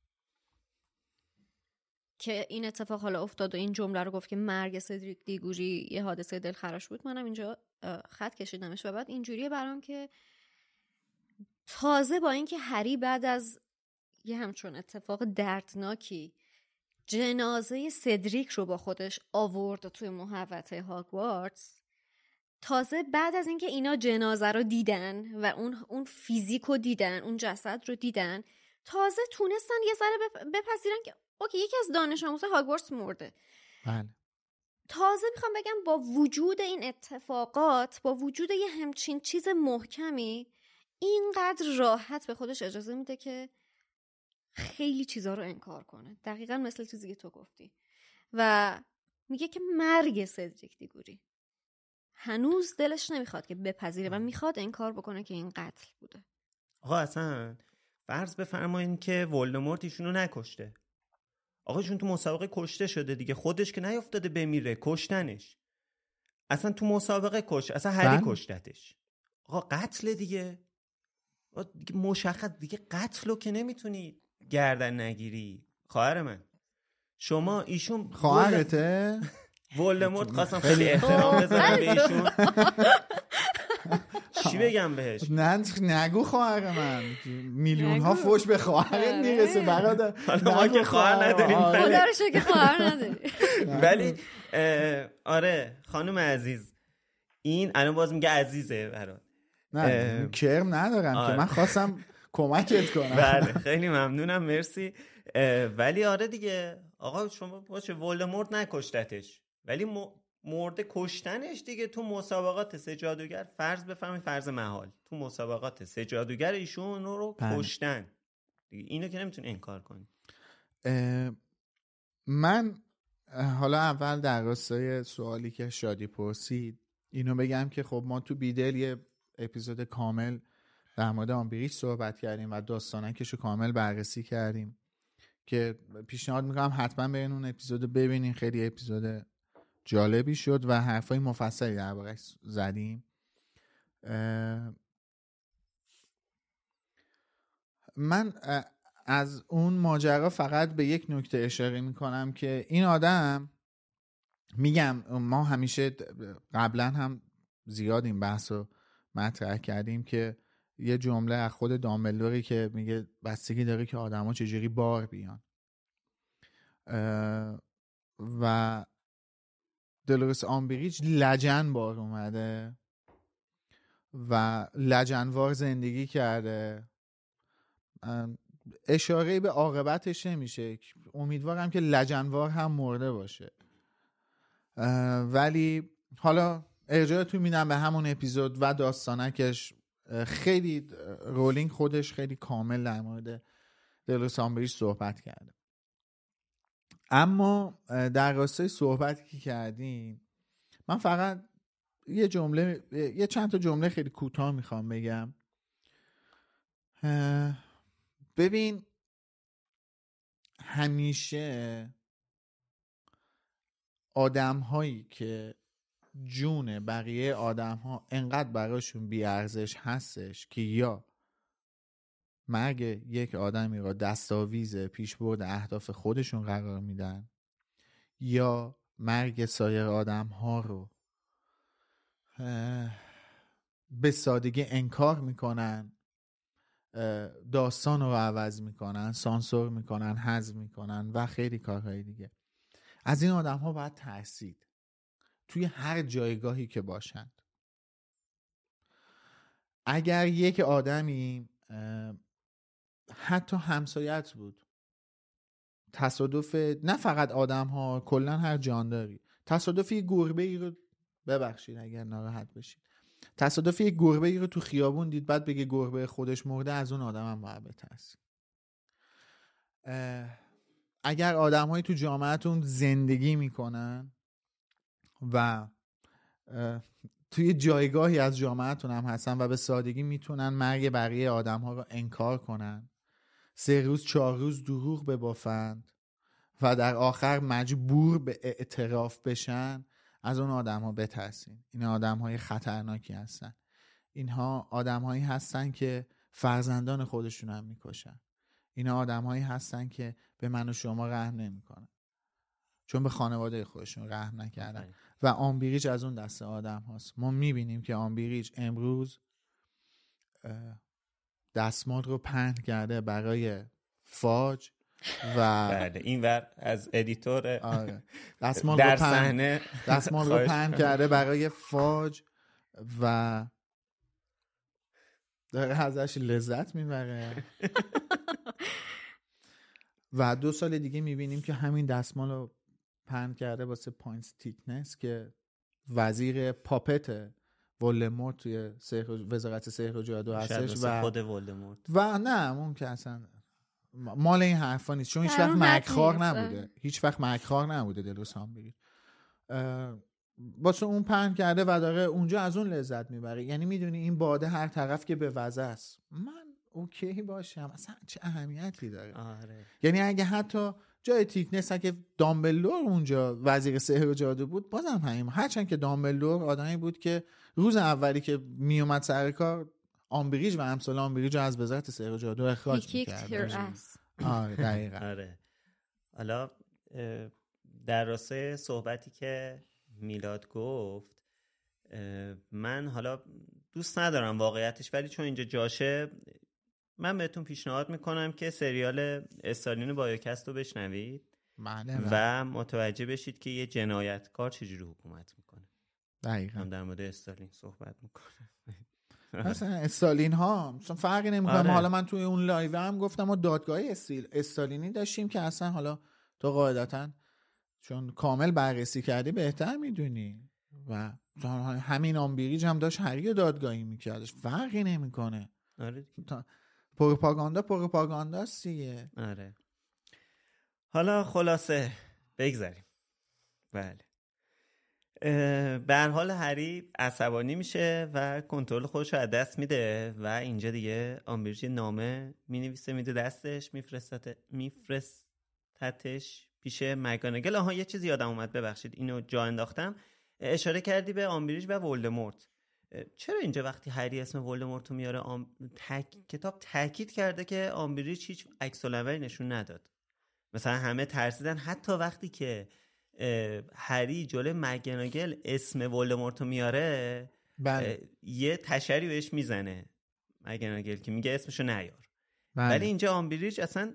که این اتفاق حالا افتاد و این جمله رو گفت که مرگ سدریک دیگوری یه حادثه دلخراش بود، منم اینجا خط کشیدمش و بعد اینجوریه برام که تازه با اینکه هری بعد از یه همچون اتفاق دردناکی جنازه سدریک رو با خودش آورد توی محوطه هاگوارتس، تازه بعد از اینکه اینا جنازه رو دیدن و اون فیزیک رو دیدن، اون جسد رو دیدن، تازه تونستن یه ذره بپذیرن که اوکی یکی از دانش آموز هاگوارتس مرده. بله. تازه میخوام بگم با وجود این اتفاقات، با وجود یه همچین چیز محکمی، اینقدر راحت به خودش اجازه میده که خیلی چیزا رو انکار کنه. دقیقاً مثل چیزی که تو گفتی. و میگه که مرگ سدریک دیگوری هنوز دلش نمیخواد که بپذیره و میخواد انکار بکنه که این قتل بوده. آقا اصلا فرض بفرمایین که ولدمورت ایشونو نکشته. آقا ایشون تو مسابقه کشته شده دیگه، خودش که نیافتاده بمیره، کشتنش. اصلا تو مسابقه اصلا هری کشتتش. آقا قتل دیگه مشخص دیگه، قتلو که نمیتونی گردن نگیری. خواهر من، شما ایشون خواهرته؟ ولدمورت خواستم خیلی احترام بذارم به ایشون. چی بگم بهش؟ نگو خواهر من، میلیون ها فوش به خواهرت میرسه برادر. حالا ما که خواهر نداریم، خدا رو شکر خواهر نداریم. ولی آره خانم عزیز، این الان باز میگه عزیزه برات. نه کرم ندارم که من خواستم کمکت کنم. بله خیلی ممنونم، مرسی. ولی آره دیگه آقا شما باشه ولدمورت نکشتتش، ولی مورد کشتنش دیگه تو مسابقات 3 جادوگر، فرض بفهمید فرض محال، تو مسابقات 3 جادوگر ایشون رو کشتن دیگه، اینو که نمیتونی انکار کنی. من حالا اول در راستای سوالی که شادی پرسید اینو بگم که خب ما تو بیدل یه اپیزود کامل در مورد آمبریج صحبت کردیم و داستانکشو کامل بررسی کردیم که پیشنهاد میکنم حتما برین اون اپیزودو ببینین، خیلی اپیزود جالبی شد و حرفای مفصلی درباره‌اش زدیم. من از اون ماجرا فقط به یک نکته اشاره میکنم که این آدم، میگم ما همیشه قبلا هم زیاد این بحث رو مطرح کردیم که یه جمله از خود دامبلدوری که میگه بستگی داره که آدما چجوری بار بیان و دلورس آمبریج لجن بار اومده و لجنوار زندگی کرده. اشاره به عاقبتش نمیشه، امیدوارم که لجنوار هم مرده باشه. ولی حالا ارجاعتون میدم به همون اپیزود و داستانکش. خیلی رولینگ خودش خیلی کامل در مورد دلورس آمبریج صحبت کرده. اما در راستای صحبتی که کردیم من فقط یه چند تا جمله خیلی کوتاه میخوام بگم. ببین همیشه آدم هایی که جون بقیه آدم ها انقدر براشون بی ارزش هستش که یا مرگ یک آدمی را دستاویز پیشبرد اهداف خودشون قرار میدن یا مرگ سایر آدم ها رو به سادگی انکار میکنن، داستان رو عوض میکنن، سانسور میکنن، حذف میکنن و خیلی کارهای دیگه. از این آدم ها باید ترسید توی هر جایگاهی که باشند. اگر یک آدمی حتی همسایت بود، تصادف، نه فقط آدم ها، کلن هر جانداری، تصادفی گربه ای رو، ببخشید اگر ناراحت بشید، تصادفی گربه ای رو تو خیابون دید بعد بگه گربه خودش مرده، از اون آدم هم باید بترسید. اگر آدم هایی تو جامعهتون زندگی میکنن و توی جایگاهی از جامعهتون هم هستن و به سادگی میتونن مرگ بقیه آدم ها رو انکار کنن، 3 روز 4 روز دروغ ببافند و در آخر مجبور به اعتراف بشن، از اون آدم ها بترسین. این آدم های خطرناکی هستن. اینها آدم هایی هستن که فرزندان خودشون هم میکشن. اینا آدم هایی هستن که به من و شما رحم نمیکنن چون به خانواده خودشون رحم نکردن و آمبریج از اون دسته آدم هاست. ما میبینیم که آمبریج امروز دستمال رو پهن کرده برای فاج و بله این ور از ادیتور دستمال در رو صحنه دستمال رو پهن کرده برای فاج و داره ازش لذت میبره و 2 سال دیگه میبینیم که همین دستمال رو پهن کرده واسه پاینتس تیکنس که وزیر پاپت ولدمورت توی وزارت سحر و جادو هستش و خود ولدمورت و نه اون که اصلا مال این حرفا نیست، چون هیچ وقت مکرخوار نبوده، هیچ وقت مکرخوار نبوده دلوس هامبریج، واسه اون پهن کرده و داره اونجا از اون لذت میبره. یعنی میدونی این باده هر طرف که به وزه است، من اوکی باشم، اصلا چه اهمیتی داره؟ آره. یعنی اگه حتی جای تیکنس اگه دامبلدور اونجا وزیر سحر و جادو بود بازم همین، هرچند که دامبلدور آدمی بود که روز اولی که میومد سر کار آمبریج و امثال آمبریج از وزارت سحر و جادو اخراج می‌کرد. آره دقیقاً. آره. حالا در راستای صحبتی که میلاد گفت، من حالا دوست ندارم واقعیتش، ولی چون اینجا جاشه من بهتون پیشنهاد میکنم که سریال استالین بایوکست رو بشنوید و متوجه بشید که یه جنایتکار چجوری حکومت میکنه. دقیقاً. هم در مورد استالین صحبت میکنه. مثلا استالین ها مثلا فرقی نمیکنه. آره. حالا من توی اون لایو هم گفتم ما دادگاه استالینی داشتیم که اصلا حالا تو قاعدتاً چون کامل بررسی کردی بهتر میدونی و همین آمبریج هم داشت هری دادگاهی میکردش، فرقی نمیکنه. آره. پروپاگانداست دیگه. آره. حالا خلاصه بگذاریم. بله. به هر حال هری عصبانی میشه و کنترل خودش رو از دست میده و اینجا دیگه آمبریج نامه مینویسه میده دستش، میفرستتش پیش مگانگل. آها یه چیزی یادم اومد، ببخشید اینو جا انداختم. اشاره کردی به آمبریج و ولدمورت. چرا اینجا وقتی هری اسم ولدمورت رو میاره کتاب تاکید کرده که آمبریج هیچ عکس العملی نشون نداد؟ مثلا همه ترسیدن، حتی وقتی که هری جلوی مگانگل اسم ولدمورت رو میاره یه تشری بهش میزنه مگانگل که میگه اسمشو نیار. ولی اینجا آمبریج اصلا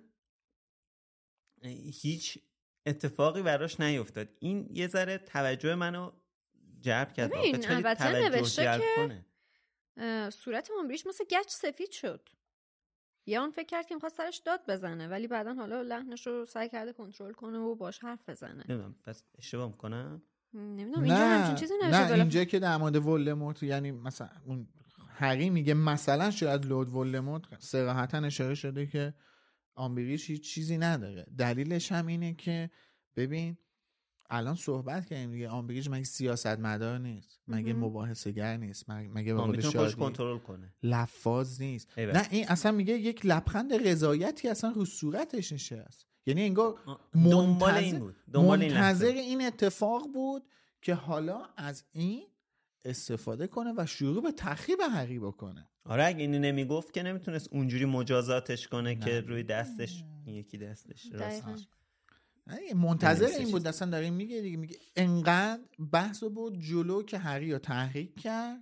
هیچ اتفاقی براش نیفتاد. این یه ذره توجه منو جلب کرد. ببین البته نوشته که صورت آمبریج مثل گچ سفید شد. یا اون فکر کرد که می‌خواد سرش داد بزنه، ولی بعدن حالا لحنش رو سعی کرده کنترل کنه و باش حرف بزنه. نمیدونم پس اشتباه می‌کنم. نمیدونم اینجا همچین چیزی نوشته. نه اینجا که در مورد ولدمورت، یعنی مثلا اون هری میگه مثلا شاید لورد ولدمورت صراحتاً اشاره شده که آمبریج هیچ چیزی نداره. دلیلش هم اینه که ببین الان صحبت کردیم دیگه، آمبریج مگه سیاستمدار نیست، مگه مباحثه‌گر نیست، مگه به قول شادی کنترل کنه، لفاظ نیست. نه این اصلا میگه یک لبخند رضایتی اصلا رو صورتش نشست، یعنی انگار منتظر این اتفاق بود که حالا از این استفاده کنه و شروع به تخریب هری بکنه. آره اگه اینو نمیگفت که نمیتونست اونجوری مجازاتش کنه که روی دستش یکی دستش راستش. منتظر این بود. اصلا داره میگه دیگه، میگه انقدر بحثو بود جلو که هری رو تحریک کرد.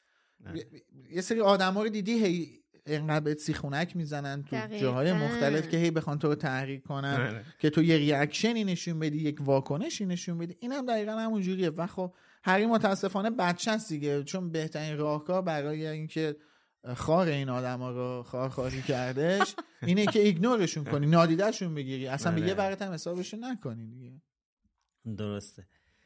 یه سری آدما رو دیدی هی انقدر بهت سیخونک میزنن تو جاهای مختلف که هی بخوان تو رو تحریک کنن که تو یه ریاکشنی نشون بدی، یک واکنشی نشون بدی. اینم دقیقاً همون جوریه. و خب هری متاسفانه بچه‌ست دیگه، چون بهترین راهکار برای اینکه خار این آدما رو خارخاری کردش اینه که ایگنورشون کنی، نادیدهشون بگیری، اصلا به یه ورقت هم حسابشون نکنی دیگه. درسته.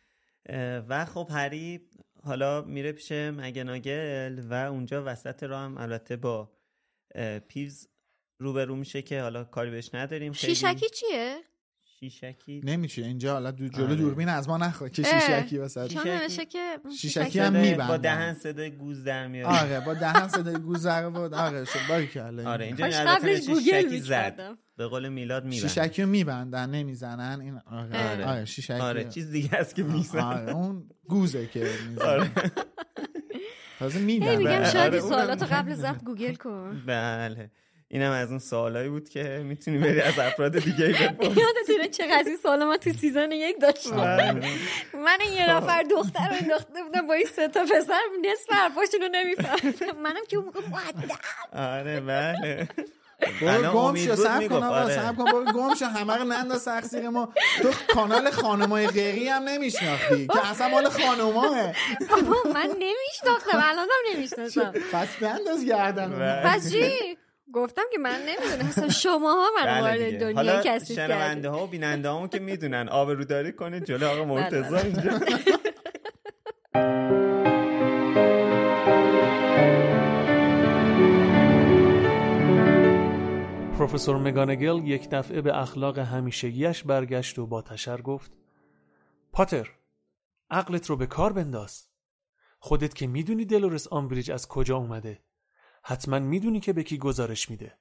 و خب هری حالا میره پیش مگناگل و اونجا وسط راه هم البته با پیوز روبرو میشه که حالا کاری بهش نداریم. شیشکی چیه؟ شیشکی نمیشه اینجا، حالا جلو دوربین از ما نخواه که شیشکی وسط. شیشکی هم میبند با دهن صدای گوز در میاره. آره با دهن صدای گوز در بود. آره شد باریکلا. آره اینجا البته شیشکی زد به قول میلاد میبند. شیشکی رو میبندن نمیزنن. این آره شیشکی. آره چیز دیگه است که میزنن. آره اون گوزه که میزنه. تازه میبندن. میگم شاید سوالات قبل ضبط گوگل کن. بله اینم از اون سوالایی بود که میتونی بری از افراد دیگه بپرسی. یادتونه چقدر این سوال ما تو سیزن 1 داشتیم؟ من یه نفر دختر رو انداخته بودم با این 3 تا پسر، نصف حرفاشون رو نمیفهمیدم. منم که اون موقع مؤدب. آره بله. برو گم شو، صبر کن برو گم شو، همه رو ننداز تقصیر ما. تو کانال خانمای غیری هم نمیشناختی که اصلا مال خانماه. من نمیشناختم، الانم نمیشناسم. پس ننداز گردن. پس چی؟ گفتم که من نمیدونم، اصلا شماها من وارد دنیای کسی کردید. حالا شنونده ها و بیننده همون که میدونن آبروداری کنه جلو آقا مرتضی اینجا. پروفسور مگانگل یک دفعه به اخلاق همیشگیش برگشت و با تشر گفت: پاتر، عقلت رو به کار بنداز. خودت که میدونی دلورس آمبریج از کجا اومده، حتما میدونی که به کی گزارش میده.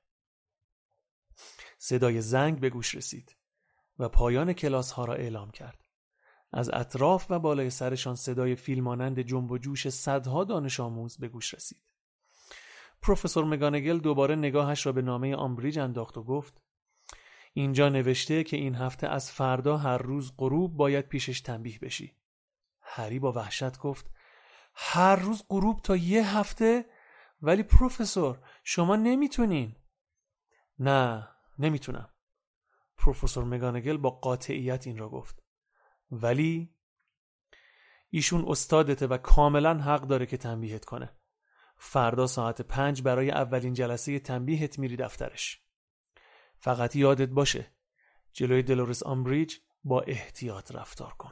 صدای زنگ به گوش رسید و پایان کلاس ها را اعلام کرد. از اطراف و بالای سرشان صدای فیل مانند جنب و جوش صدها دانش آموز به گوش رسید. پروفسور مگانگل دوباره نگاهش را به نامه آمبریج انداخت و گفت: اینجا نوشته که این هفته از فردا هر روز غروب باید پیشش تنبیه بشی. هری با وحشت گفت: هر روز غروب تا یه هفته؟ ولی پروفسور شما نمیتونین. نه نمیتونم. پروفسور مگانگل با قاطعیت این را گفت. ولی ایشون استادته و کاملا حق داره که تنبیهت کنه. فردا ساعت 5 برای اولین جلسه تنبیهت میری دفترش. فقط یادت باشه جلوی دلورس آمبریج با احتیاط رفتار کن.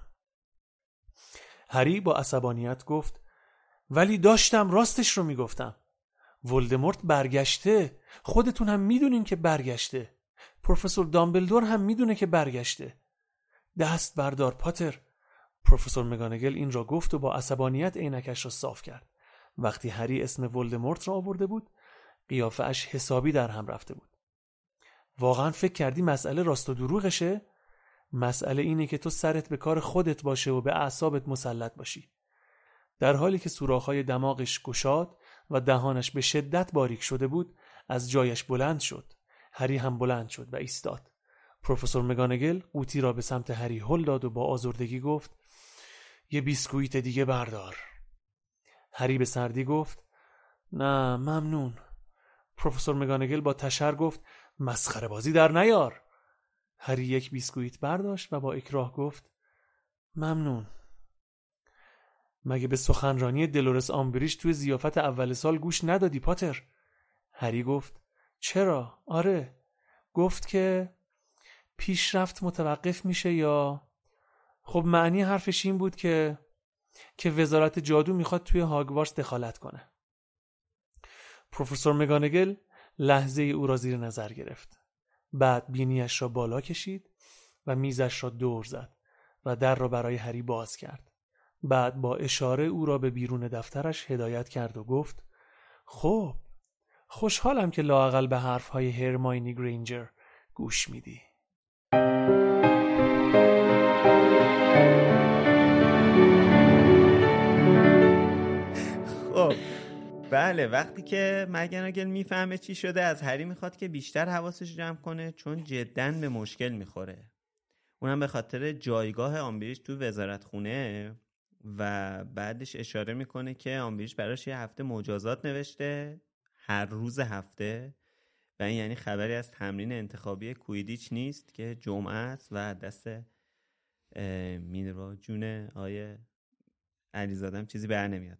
هری با عصبانیت گفت: ولی داشتم راستش رو میگفتم. ولدمورت برگشته. خودتون هم میدونین که برگشته. پروفسور دامبلدور هم میدونه که برگشته. دست بردار پاتر. پروفسور مگانگل این را گفت و با عصبانیت عینکش را صاف کرد. وقتی هری اسم ولدمورت را آورده بود قیافه اش حسابی در هم رفته بود. واقعا فکر کردی مسئله راست و دروغشه؟ مسئله اینه که تو سرت به کار خودت باشه و به اعصابت مسلط باشی. در حالی که سوراخ‌های دماغش گشاد و دهانش به شدت باریک شده بود از جایش بلند شد. هری هم بلند شد و ایستاد. پروفسور مگانگل قوطی را به سمت هری هل داد و با آزردگی گفت: یه بیسکویت دیگه بردار. هری به سردی گفت: نه ممنون. پروفسور مگانگل با تشر گفت: مسخره بازی در نیار. هری یک بیسکویت برداشت و با اکراه گفت: ممنون. مگه به سخنرانی دلورس آمبریج توی ضیافت اول سال گوش ندادی پاتر؟ هری گفت: چرا؟ آره، گفت که پیشرفت متوقف میشه یا خب معنی حرفش این بود که وزارت جادو میخواد توی هاگوارتس دخالت کنه. پروفسور مگانگل لحظه او را زیر نظر گرفت. بعد بینیش را بالا کشید و میزش را دور زد و در را برای هری باز کرد. بعد با اشاره او را به بیرون دفترش هدایت کرد و گفت خب خوشحالم که لااقل به حرفهای هرماینی گرینجر گوش میدی. خب بله، وقتی که مگناگل میفهمه چی شده از هری میخواد که بیشتر حواسش جمع کنه، چون جداً به مشکل میخوره. اونم به خاطر جایگاه آمبریج تو وزارتخونه و بعدش اشاره میکنه که آمبریج براش یه هفته مجازات نوشته هر روز هفته و این یعنی خبری از تمرین انتخابی کویدیچ نیست که جمعه است و دست مینروا جون آیه علیزادم چیزی بر نمیاد.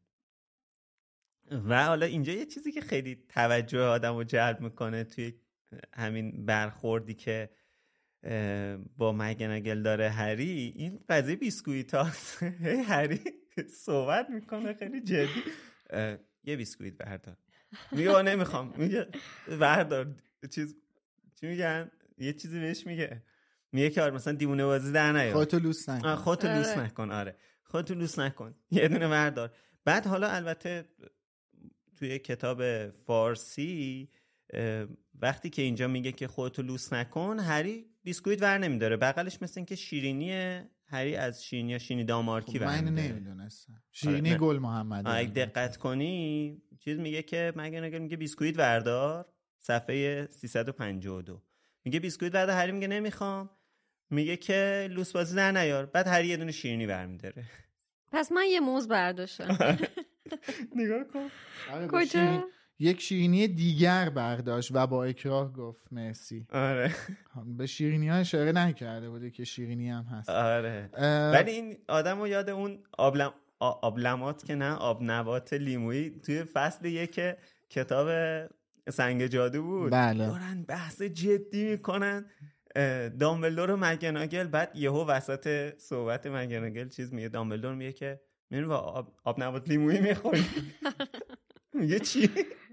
و حالا اینجا یه چیزی که خیلی توجه آدم رو جلب میکنه توی همین برخوردی که با مگناگل داره هری، این قضیه بیسکویت هاست. هری صحبت میکنه خیلی جدی، یه بیسکویت بردار، میگه نمیخوام، میگه بردار، چی میگن، یه چیزی بهش میگه که مثلا دیوونه بازی در نیار، خودتو لوس نکن، خودتو لوس نکن، یه دونه بردار. بعد حالا البته توی کتاب فارسی وقتی که اینجا میگه که خودتو لوس نکن، هری بیسکویت ور نمیداره، بغلش مثل این که شیرینی هری از شیرینی دامارکی ور میداره. من نمیدونستم شیرینی گل محمدی. اگه دقت کنی چیز میگه که مگناگل میگه بیسکویت وردار، صفحه 352 میگه بیسکویت وردار، هری میگه نمیخوام، میگه که لوس بازی در نیار، بعد هری یه دونه شیرینی ور میداره. پس من یه موز برداشتم. نگاه کن کجا؟ یک شیرینی دیگر برداشت و با اکراه گفت مرسی. آره به شیرینی ها اشاره نکرده بوده که شیرینی هم هست. آره ولی این آدم رو یاد اون آبلمات که نه آبنبات لیمویی توی فصل 1 کتاب سنگ جادو بود. بله. دارن بحث جدی میکنن دامبلدور و مگناگل، بعد یهو وسط صحبت مگناگل چیز میگه، دامبلدور میگه که من با آبنبات لیمویی میخوری. میگه چی؟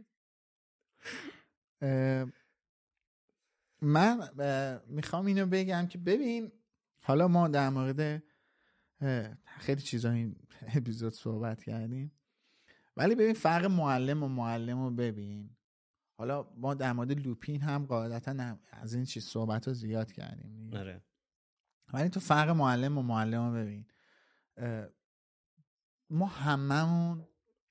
من میخوام اینو بگم که ببین حالا ما در مورد خیلی چیزا این اپیزود صحبت کردیم، ولی ببین فرق معلم رو ببین. حالا ما در مورد لوپین هم قاعدتا از این چیز صحبت رو زیاد کردیم، آره. ولی تو فرق معلم رو ببین. ما هممون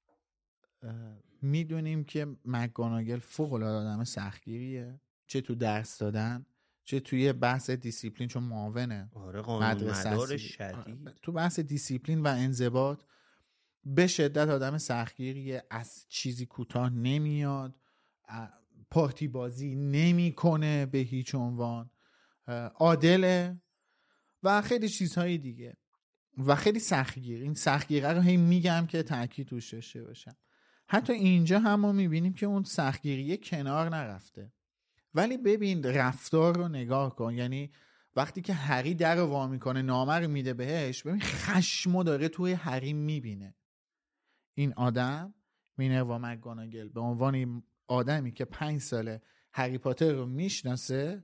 میدونیم که مکگوناگل فوق‌العاده آدم سختگیریه، چه تو درس دادن چه توی بحث دیسیپلین، چون معاونه. آره قانونمدار شدید تو بحث دیسیپلین و انضباط به شدت آدم سختگیریه، از چیزی کوتاه نمیاد، پارتی بازی نمیکنه به هیچ عنوان، عادله و خیلی چیزهای دیگه و خیلی سختگیر. این سختگیره رو هی میگم که تاکید روش داشته باشم. حتی اینجا هم ما میبینیم که اون سختگیریه کنار نرفته، ولی ببین رفتار رو نگاه کن. یعنی وقتی که هری در رو وا میکنه نامه رو میده بهش، ببین خشمو داره توی هری میبینه. این آدم مینروا مکگوناگل به عنوان آدمی که 5 ساله هری پاتر رو میشناسه،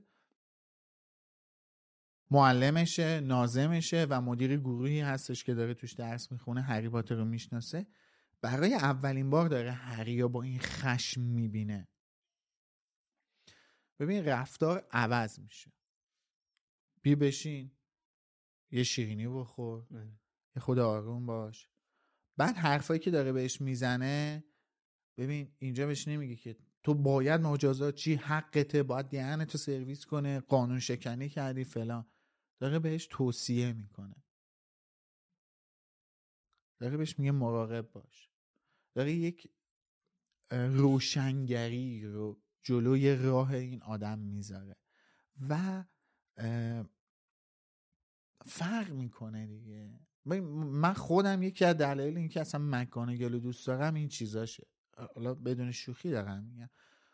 معلمشه، ناظمشه و مدیر گروهی هستش که داره توش درس میخونه، هری پاتر رو میشناسه، برای اولین بار داره هری رو با این خشم میبینه. ببین رفتار عوض میشه. بی بشین، یه شیرینی بخور، یه خود آروم باش. بعد حرفایی که داره بهش میزنه، ببین اینجا بهش نمیگه که تو باید مجازات چی، حقته، باید دهنتو سرویس کنه، قانون شکنی کردی فلان. داره بهش توصیه میکنه، داره بهش میگه مراقب باش، داره یک روشنگری رو جلوی راه این آدم میذاره و فرق میکنه دیگه. من خودم یکی از دلایل این که اصلا مکگوناگل رو دوست دارم این چیزاشه. حالا بدون شوخی دارم میگم،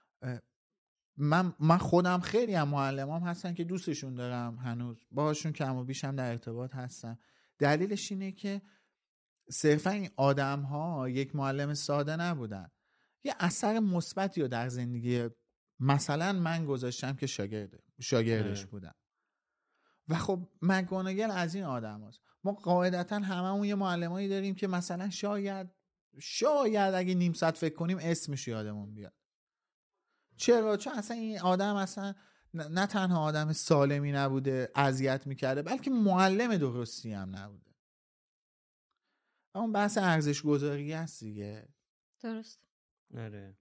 من خودم خیلی هم معلمام هستن که دوستشون دارم، هنوز باهاشون کم و بیش هم در ارتباط هستم. دلیلش اینه که صرفا این آدم ها یک معلم ساده نبودن، یه اثر مثبتی رو در زندگی مثلا من گذاشتم که شاگردش بودم و خب مک‌گوناگل از این آدم هست. ما قاعدتا هممون یه معلمایی داریم که مثلا شاید اگه نیم ساعت فکر کنیم اسمش یادمون بیاد. چرا؟ چون اصلا این آدم اصلا نه تنها آدم سالمی نبوده اذیت میکرده، بلکه معلم درستی هم نبوده. اون بحث ارزش گذاری هست دیگه. درست. آره.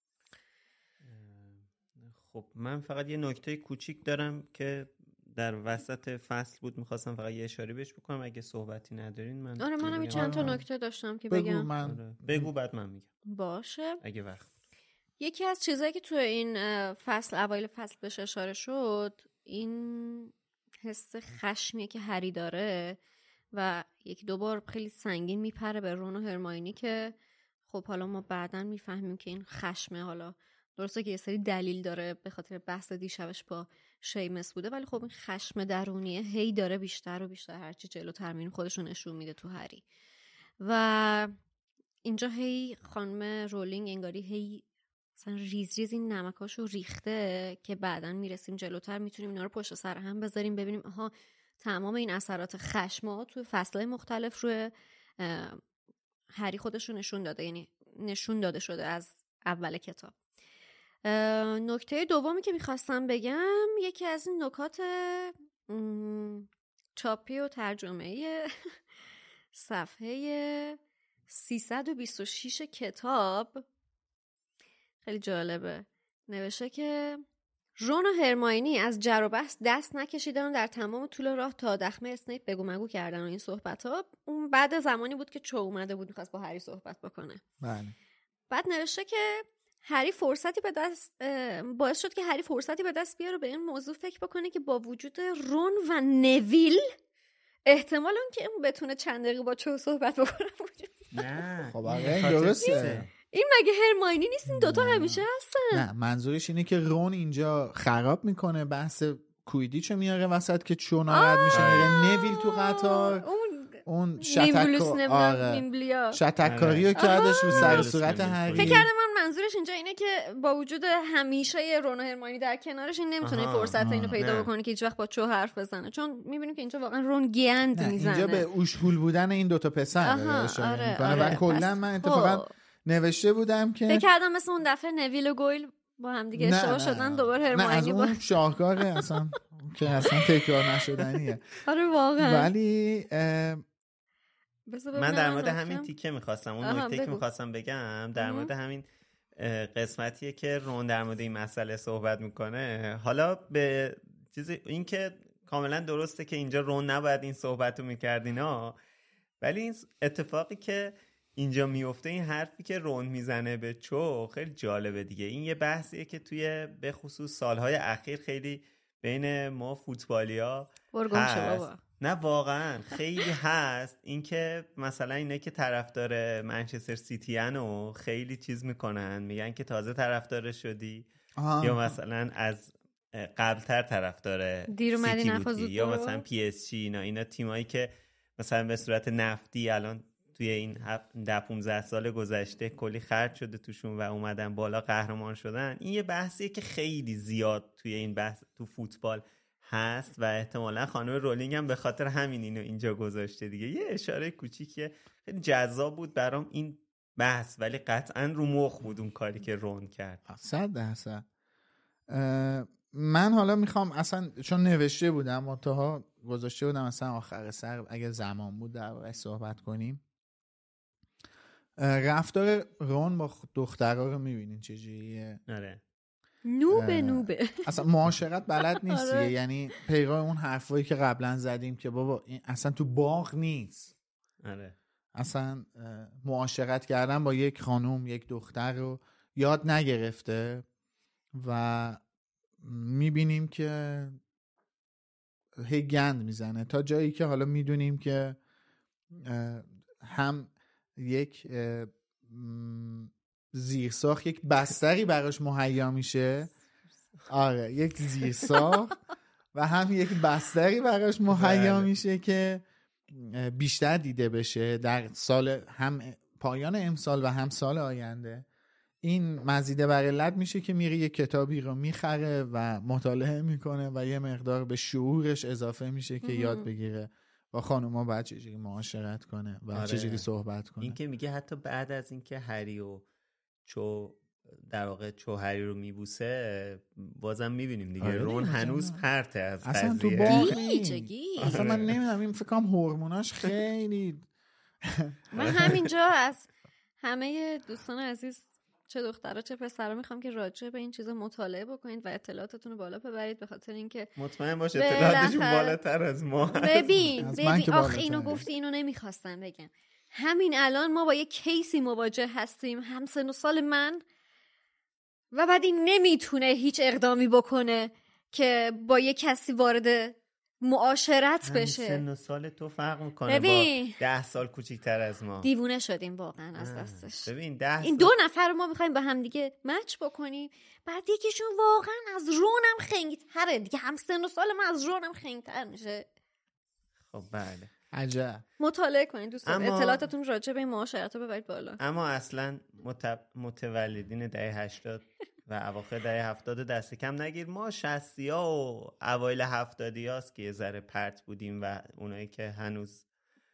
خب من فقط یه نکته کوچیک دارم که در وسط فصل بود، میخواستم فقط یه اشاره بهش بکنم. اگه صحبتی ندارین من منم چند تا نکته داشتم که بگو بگم. بگو بعد من میگم. باشه. اگه وقت. یکی از چیزایی که تو این فصل اوایل فصل بهش اشاره شد این حس خشمیه که هری داره و یکی دو بار خیلی سنگین میپره به رون و هرماینی که خب حالا ما بعداً میفهمیم که این خشمه، حالا درسته که یه سری دلیل داره به خاطر بحث دیشبش با شیمس بوده، ولی خب این خشم درونیه هی داره بیشتر و بیشتر هرچی جلوتر میریم خودشو نشون میده تو هری. و اینجا هی خانم رولینگ انگاری هی مثلا ریز این نمکاشو ریخته که بعداً میرسیم جلوتر میتونیم اینا رو پشت سر هم بذاریم ببینیم آها تمام این اثرات خشم‌ها تو فصل‌های مختلف روی هری خودش رو نشون داده، یعنی نشون داده شده از اول کتاب. نکته دومی که میخواستم بگم یکی از این نکات چاپی و ترجمه صفحه 326 کتاب خیلی جالبه. نوشته که رون و هرماینی از جر و بحث دست نکشیدن در تمام طول راه تا دخمه اسنیپ بگو مگو کردن و این صحبت ها. اون بعد زمانی بود که چو اومده بود میخواست با هری صحبت بکنه. بله. بعد نوشته که هری فرصتی به دست باعث شد که هری فرصتی به دست بیاره به این موضوع فکر بکنه که با وجود رون و نویل احتمال اون که اون بتونه چند دقیقه با چو صحبت بکنه وجود نه. خب آره درسته. این مگه هرماینی نیست؟ این دوتا همیشه هستن. نه منظورش اینه که رون اینجا خراب میکنه بحث کویدیچو میاره وسط که چو ناراحت میشه میره نویل تو قطار اون شتککاری رو کردش رو سر صورت هری. فکر کردم من منظورش اینجا اینه که با وجود همیشه رون و هرماینی در کنارش این نمیتونه فرصت اینو پیدا بکنه که هیچ وقت با چو حرف بزنه، چون میبینیم که اینجا واقعا رون گند میزنه. اینجا به اوشگول بودن این دوتا پسر اشاره میکنه و کلا من اتفاقا نوشته بودم که فکر کردم مثل اون دفعه نویل و گویل با هم دیگه اشتباه شدن دوباره هرماینی با اون شاهکاره اصلا که اصلا تکرار نشدنیه. آره واقعا. ولی من در مورد همین تیکه میخواستم اون نکته که میخواستم بگم در مورد همین قسمتیه که رون در مورد این مسئله صحبت میکنه. حالا به چیز این که کاملا درسته که اینجا رون نباید این صحبتو میکرد اینا، ولی این اتفاقی که اینجا میفته، این حرفی که رون میزنه به چو خیلی جالبه دیگه. این یه بحثیه که توی به خصوص سالهای اخیر خیلی بین ما فوتبالیا هست. نه واقعا خیلی هست این که مثلا اینه که طرفدار منچستر سیتی ان و خیلی چیز میکنن، میگن که تازه طرفدار شدی یا مثلا از قبلتر طرفدار سیتی بودی یا مثلا پی اس جی. اینا تیمایی که مثلا به صورت نفتی الان توی این 10-15 سال گذشته کلی خرج شده توشون و اومدن بالا قهرمان شدن. این یه بحثیه که خیلی زیاد توی این بحث تو فوتبال هست و احتمالا خانم رولینگ هم به خاطر همین اینو اینجا گذاشته دیگه. یه اشاره کوچیکیه، خیلی جذاب بود برام این بحث، ولی قطعا رو مخ بود اون کاری که رون کرد. 100%. من حالا میخوام اصلا چون نوشته بودم منتها گذاشته بودم اصلا آخر سر اگه زمان بود در واقع صحبت کنیم. رفتار رون با دخترها رو میبینین چجوریه؟ آره نوبه اصلا معاشرت بلد نیست. یعنی پیرو اون حرفایی که قبلا زدیم که بابا این اصلا تو باغ نیست. آره اصلا معاشرت کردن با یک خانوم یک دختر رو یاد نگرفته و میبینیم که هی گند میزنه تا جایی که حالا میدونیم که هم یک زیرساخت یک بستری براش مهیا میشه. آره یک زیرساخت و هم یک بستری براش مهیا میشه که بیشتر دیده بشه در سال هم پایان امسال و هم سال آینده. این مزیده بر علت میشه که میره یه کتابی رو میخره و مطالعه میکنه و یه مقدار به شعورش اضافه میشه که یاد بگیره با خانوما باید چجوری معاشرت کنه و چجوری صحبت کنه. این که میگه حتی بعد از اینکه هری و در واقع چو هری رو میبوسه بازم میبینیم دیگه رون هنوز پرته از قضیه. اصلا تو اصلا من نمیدونم این فکر کنم هورموناش خیلی من همینجا از همه دوستان عزیز چه دخترها چه پسرها میخوام که راجع به این چیزا مطالعه بکنید و اطلاعاتتون رو بالا ببرید، به خاطر اینکه مطمئن باش اطلاعاتشون بالاتر از ما. ببین آخ اینو گفتی اینو نمیخواستم بگم. همین الان ما با یه کیسی مواجه هستیم همسن و سال من و بعد این نمیتونه هیچ اقدامی بکنه که با یه کسی وارد معاشرت بشه. سن و سال تو فرق میکنه با 10 سال کوچیک‌تر از ما. دیوونه شدیم واقعا از دستش. ببین این 2 نفر ما میخوایم با هم دیگه مچ بکنیم، بعد یکیشون واقعا از رونم خنگ‌تره دیگه، هم سن و سال من از رونم خنگ‌تر میشه. خب بله عجب. مطالعه کنید دوستان، اطلاعاتتون راجع به این معاشرت رو ببرید بالا. اما اصلا متولدین دهه 80 و اواخر دهه 70 دست کم نگیر، ما 60ها و اوایل 70هاست که یه ذره پرت بودیم و اونایی که هنوز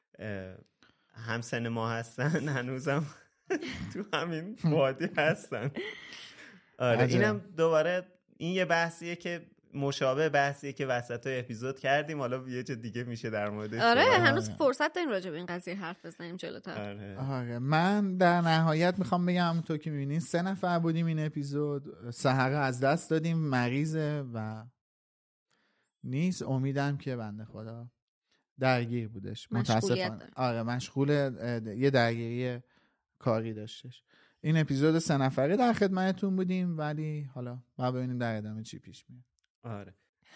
همسن ما هستن هنوزم تو همین وادی هستن. آره اینم دوباره این یه بحثیه که مشابه بحثیه که وسطای اپیزود کردیم، حالا یه جا دیگه میشه در موردش. آره هنوز فرصت داریم راجع به این قضیه حرف بزنیم جلوتر. آره من در نهایت میخوام بگم همونطور که میبینین 3 نفر بودیم این اپیزود، سحر از دست دادیم، مریضه و نیست، امیدم که بنده خدا درگیر بودش متاسفانه. آره مشغول یه درگیری کاری داشتش. این اپیزود 3 نفره در خدمتتون بودیم، ولی حالا ما ببینیم در ادامه چی پیش میاد. آره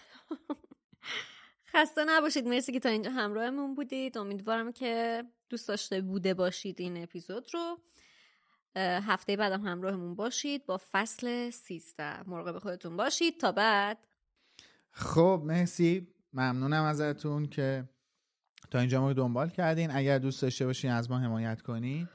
خسته نباشید، مرسی که تا اینجا همراهمون بودید. امیدوارم که دوست داشته بوده باشید این اپیزود رو. هفته بعدم همراهمون باشید با فصل 13. مراقب خودتون باشید تا بعد. خب مرسی، ممنونم ازتون که تا اینجا ما رو دنبال کردین. اگر دوست داشته باشین از ما حمایت کنین،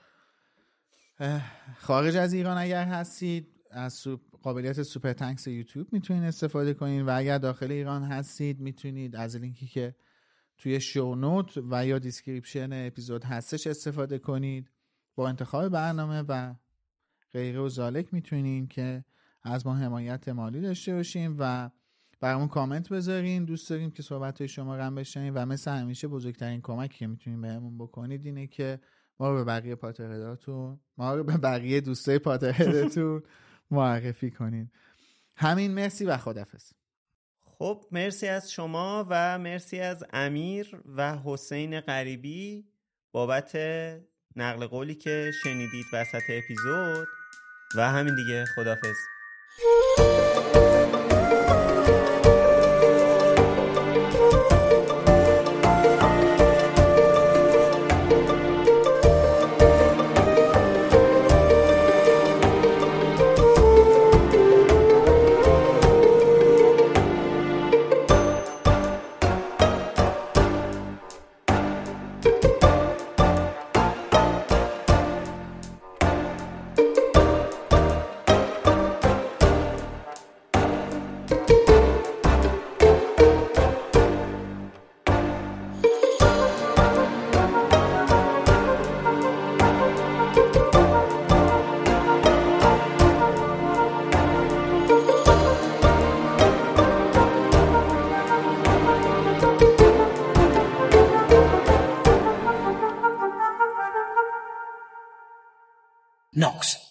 خارج از ایران اگر هستید از قابلیت سوپر تانکس یوتیوب میتونید استفاده کنین و اگر داخل ایران هستید میتونید از لینکی که توی شو نوت و یا دیسکریپشن اپیزود هستش استفاده کنید. با انتخاب برنامه و غیره و ذالک میتونین که از ما حمایت مالی داشته باشیم و برامون کامنت بذارین. دوست داریم که صحبت‌های شما رو هم بشنویم و مثل همیشه بزرگترین کمکی که میتونین بهمون بکنید اینه که ما رو به بقیه پاترهداتون، ما رو به بقیه دوستای پاترهدتون معرفی کنین. همین، مرسی و خداحافظ. خب مرسی از شما و مرسی از امیر و حسین غریبی بابت نقل قولی که شنیدید وسط اپیزود و همین دیگه. خداحافظ. Knox.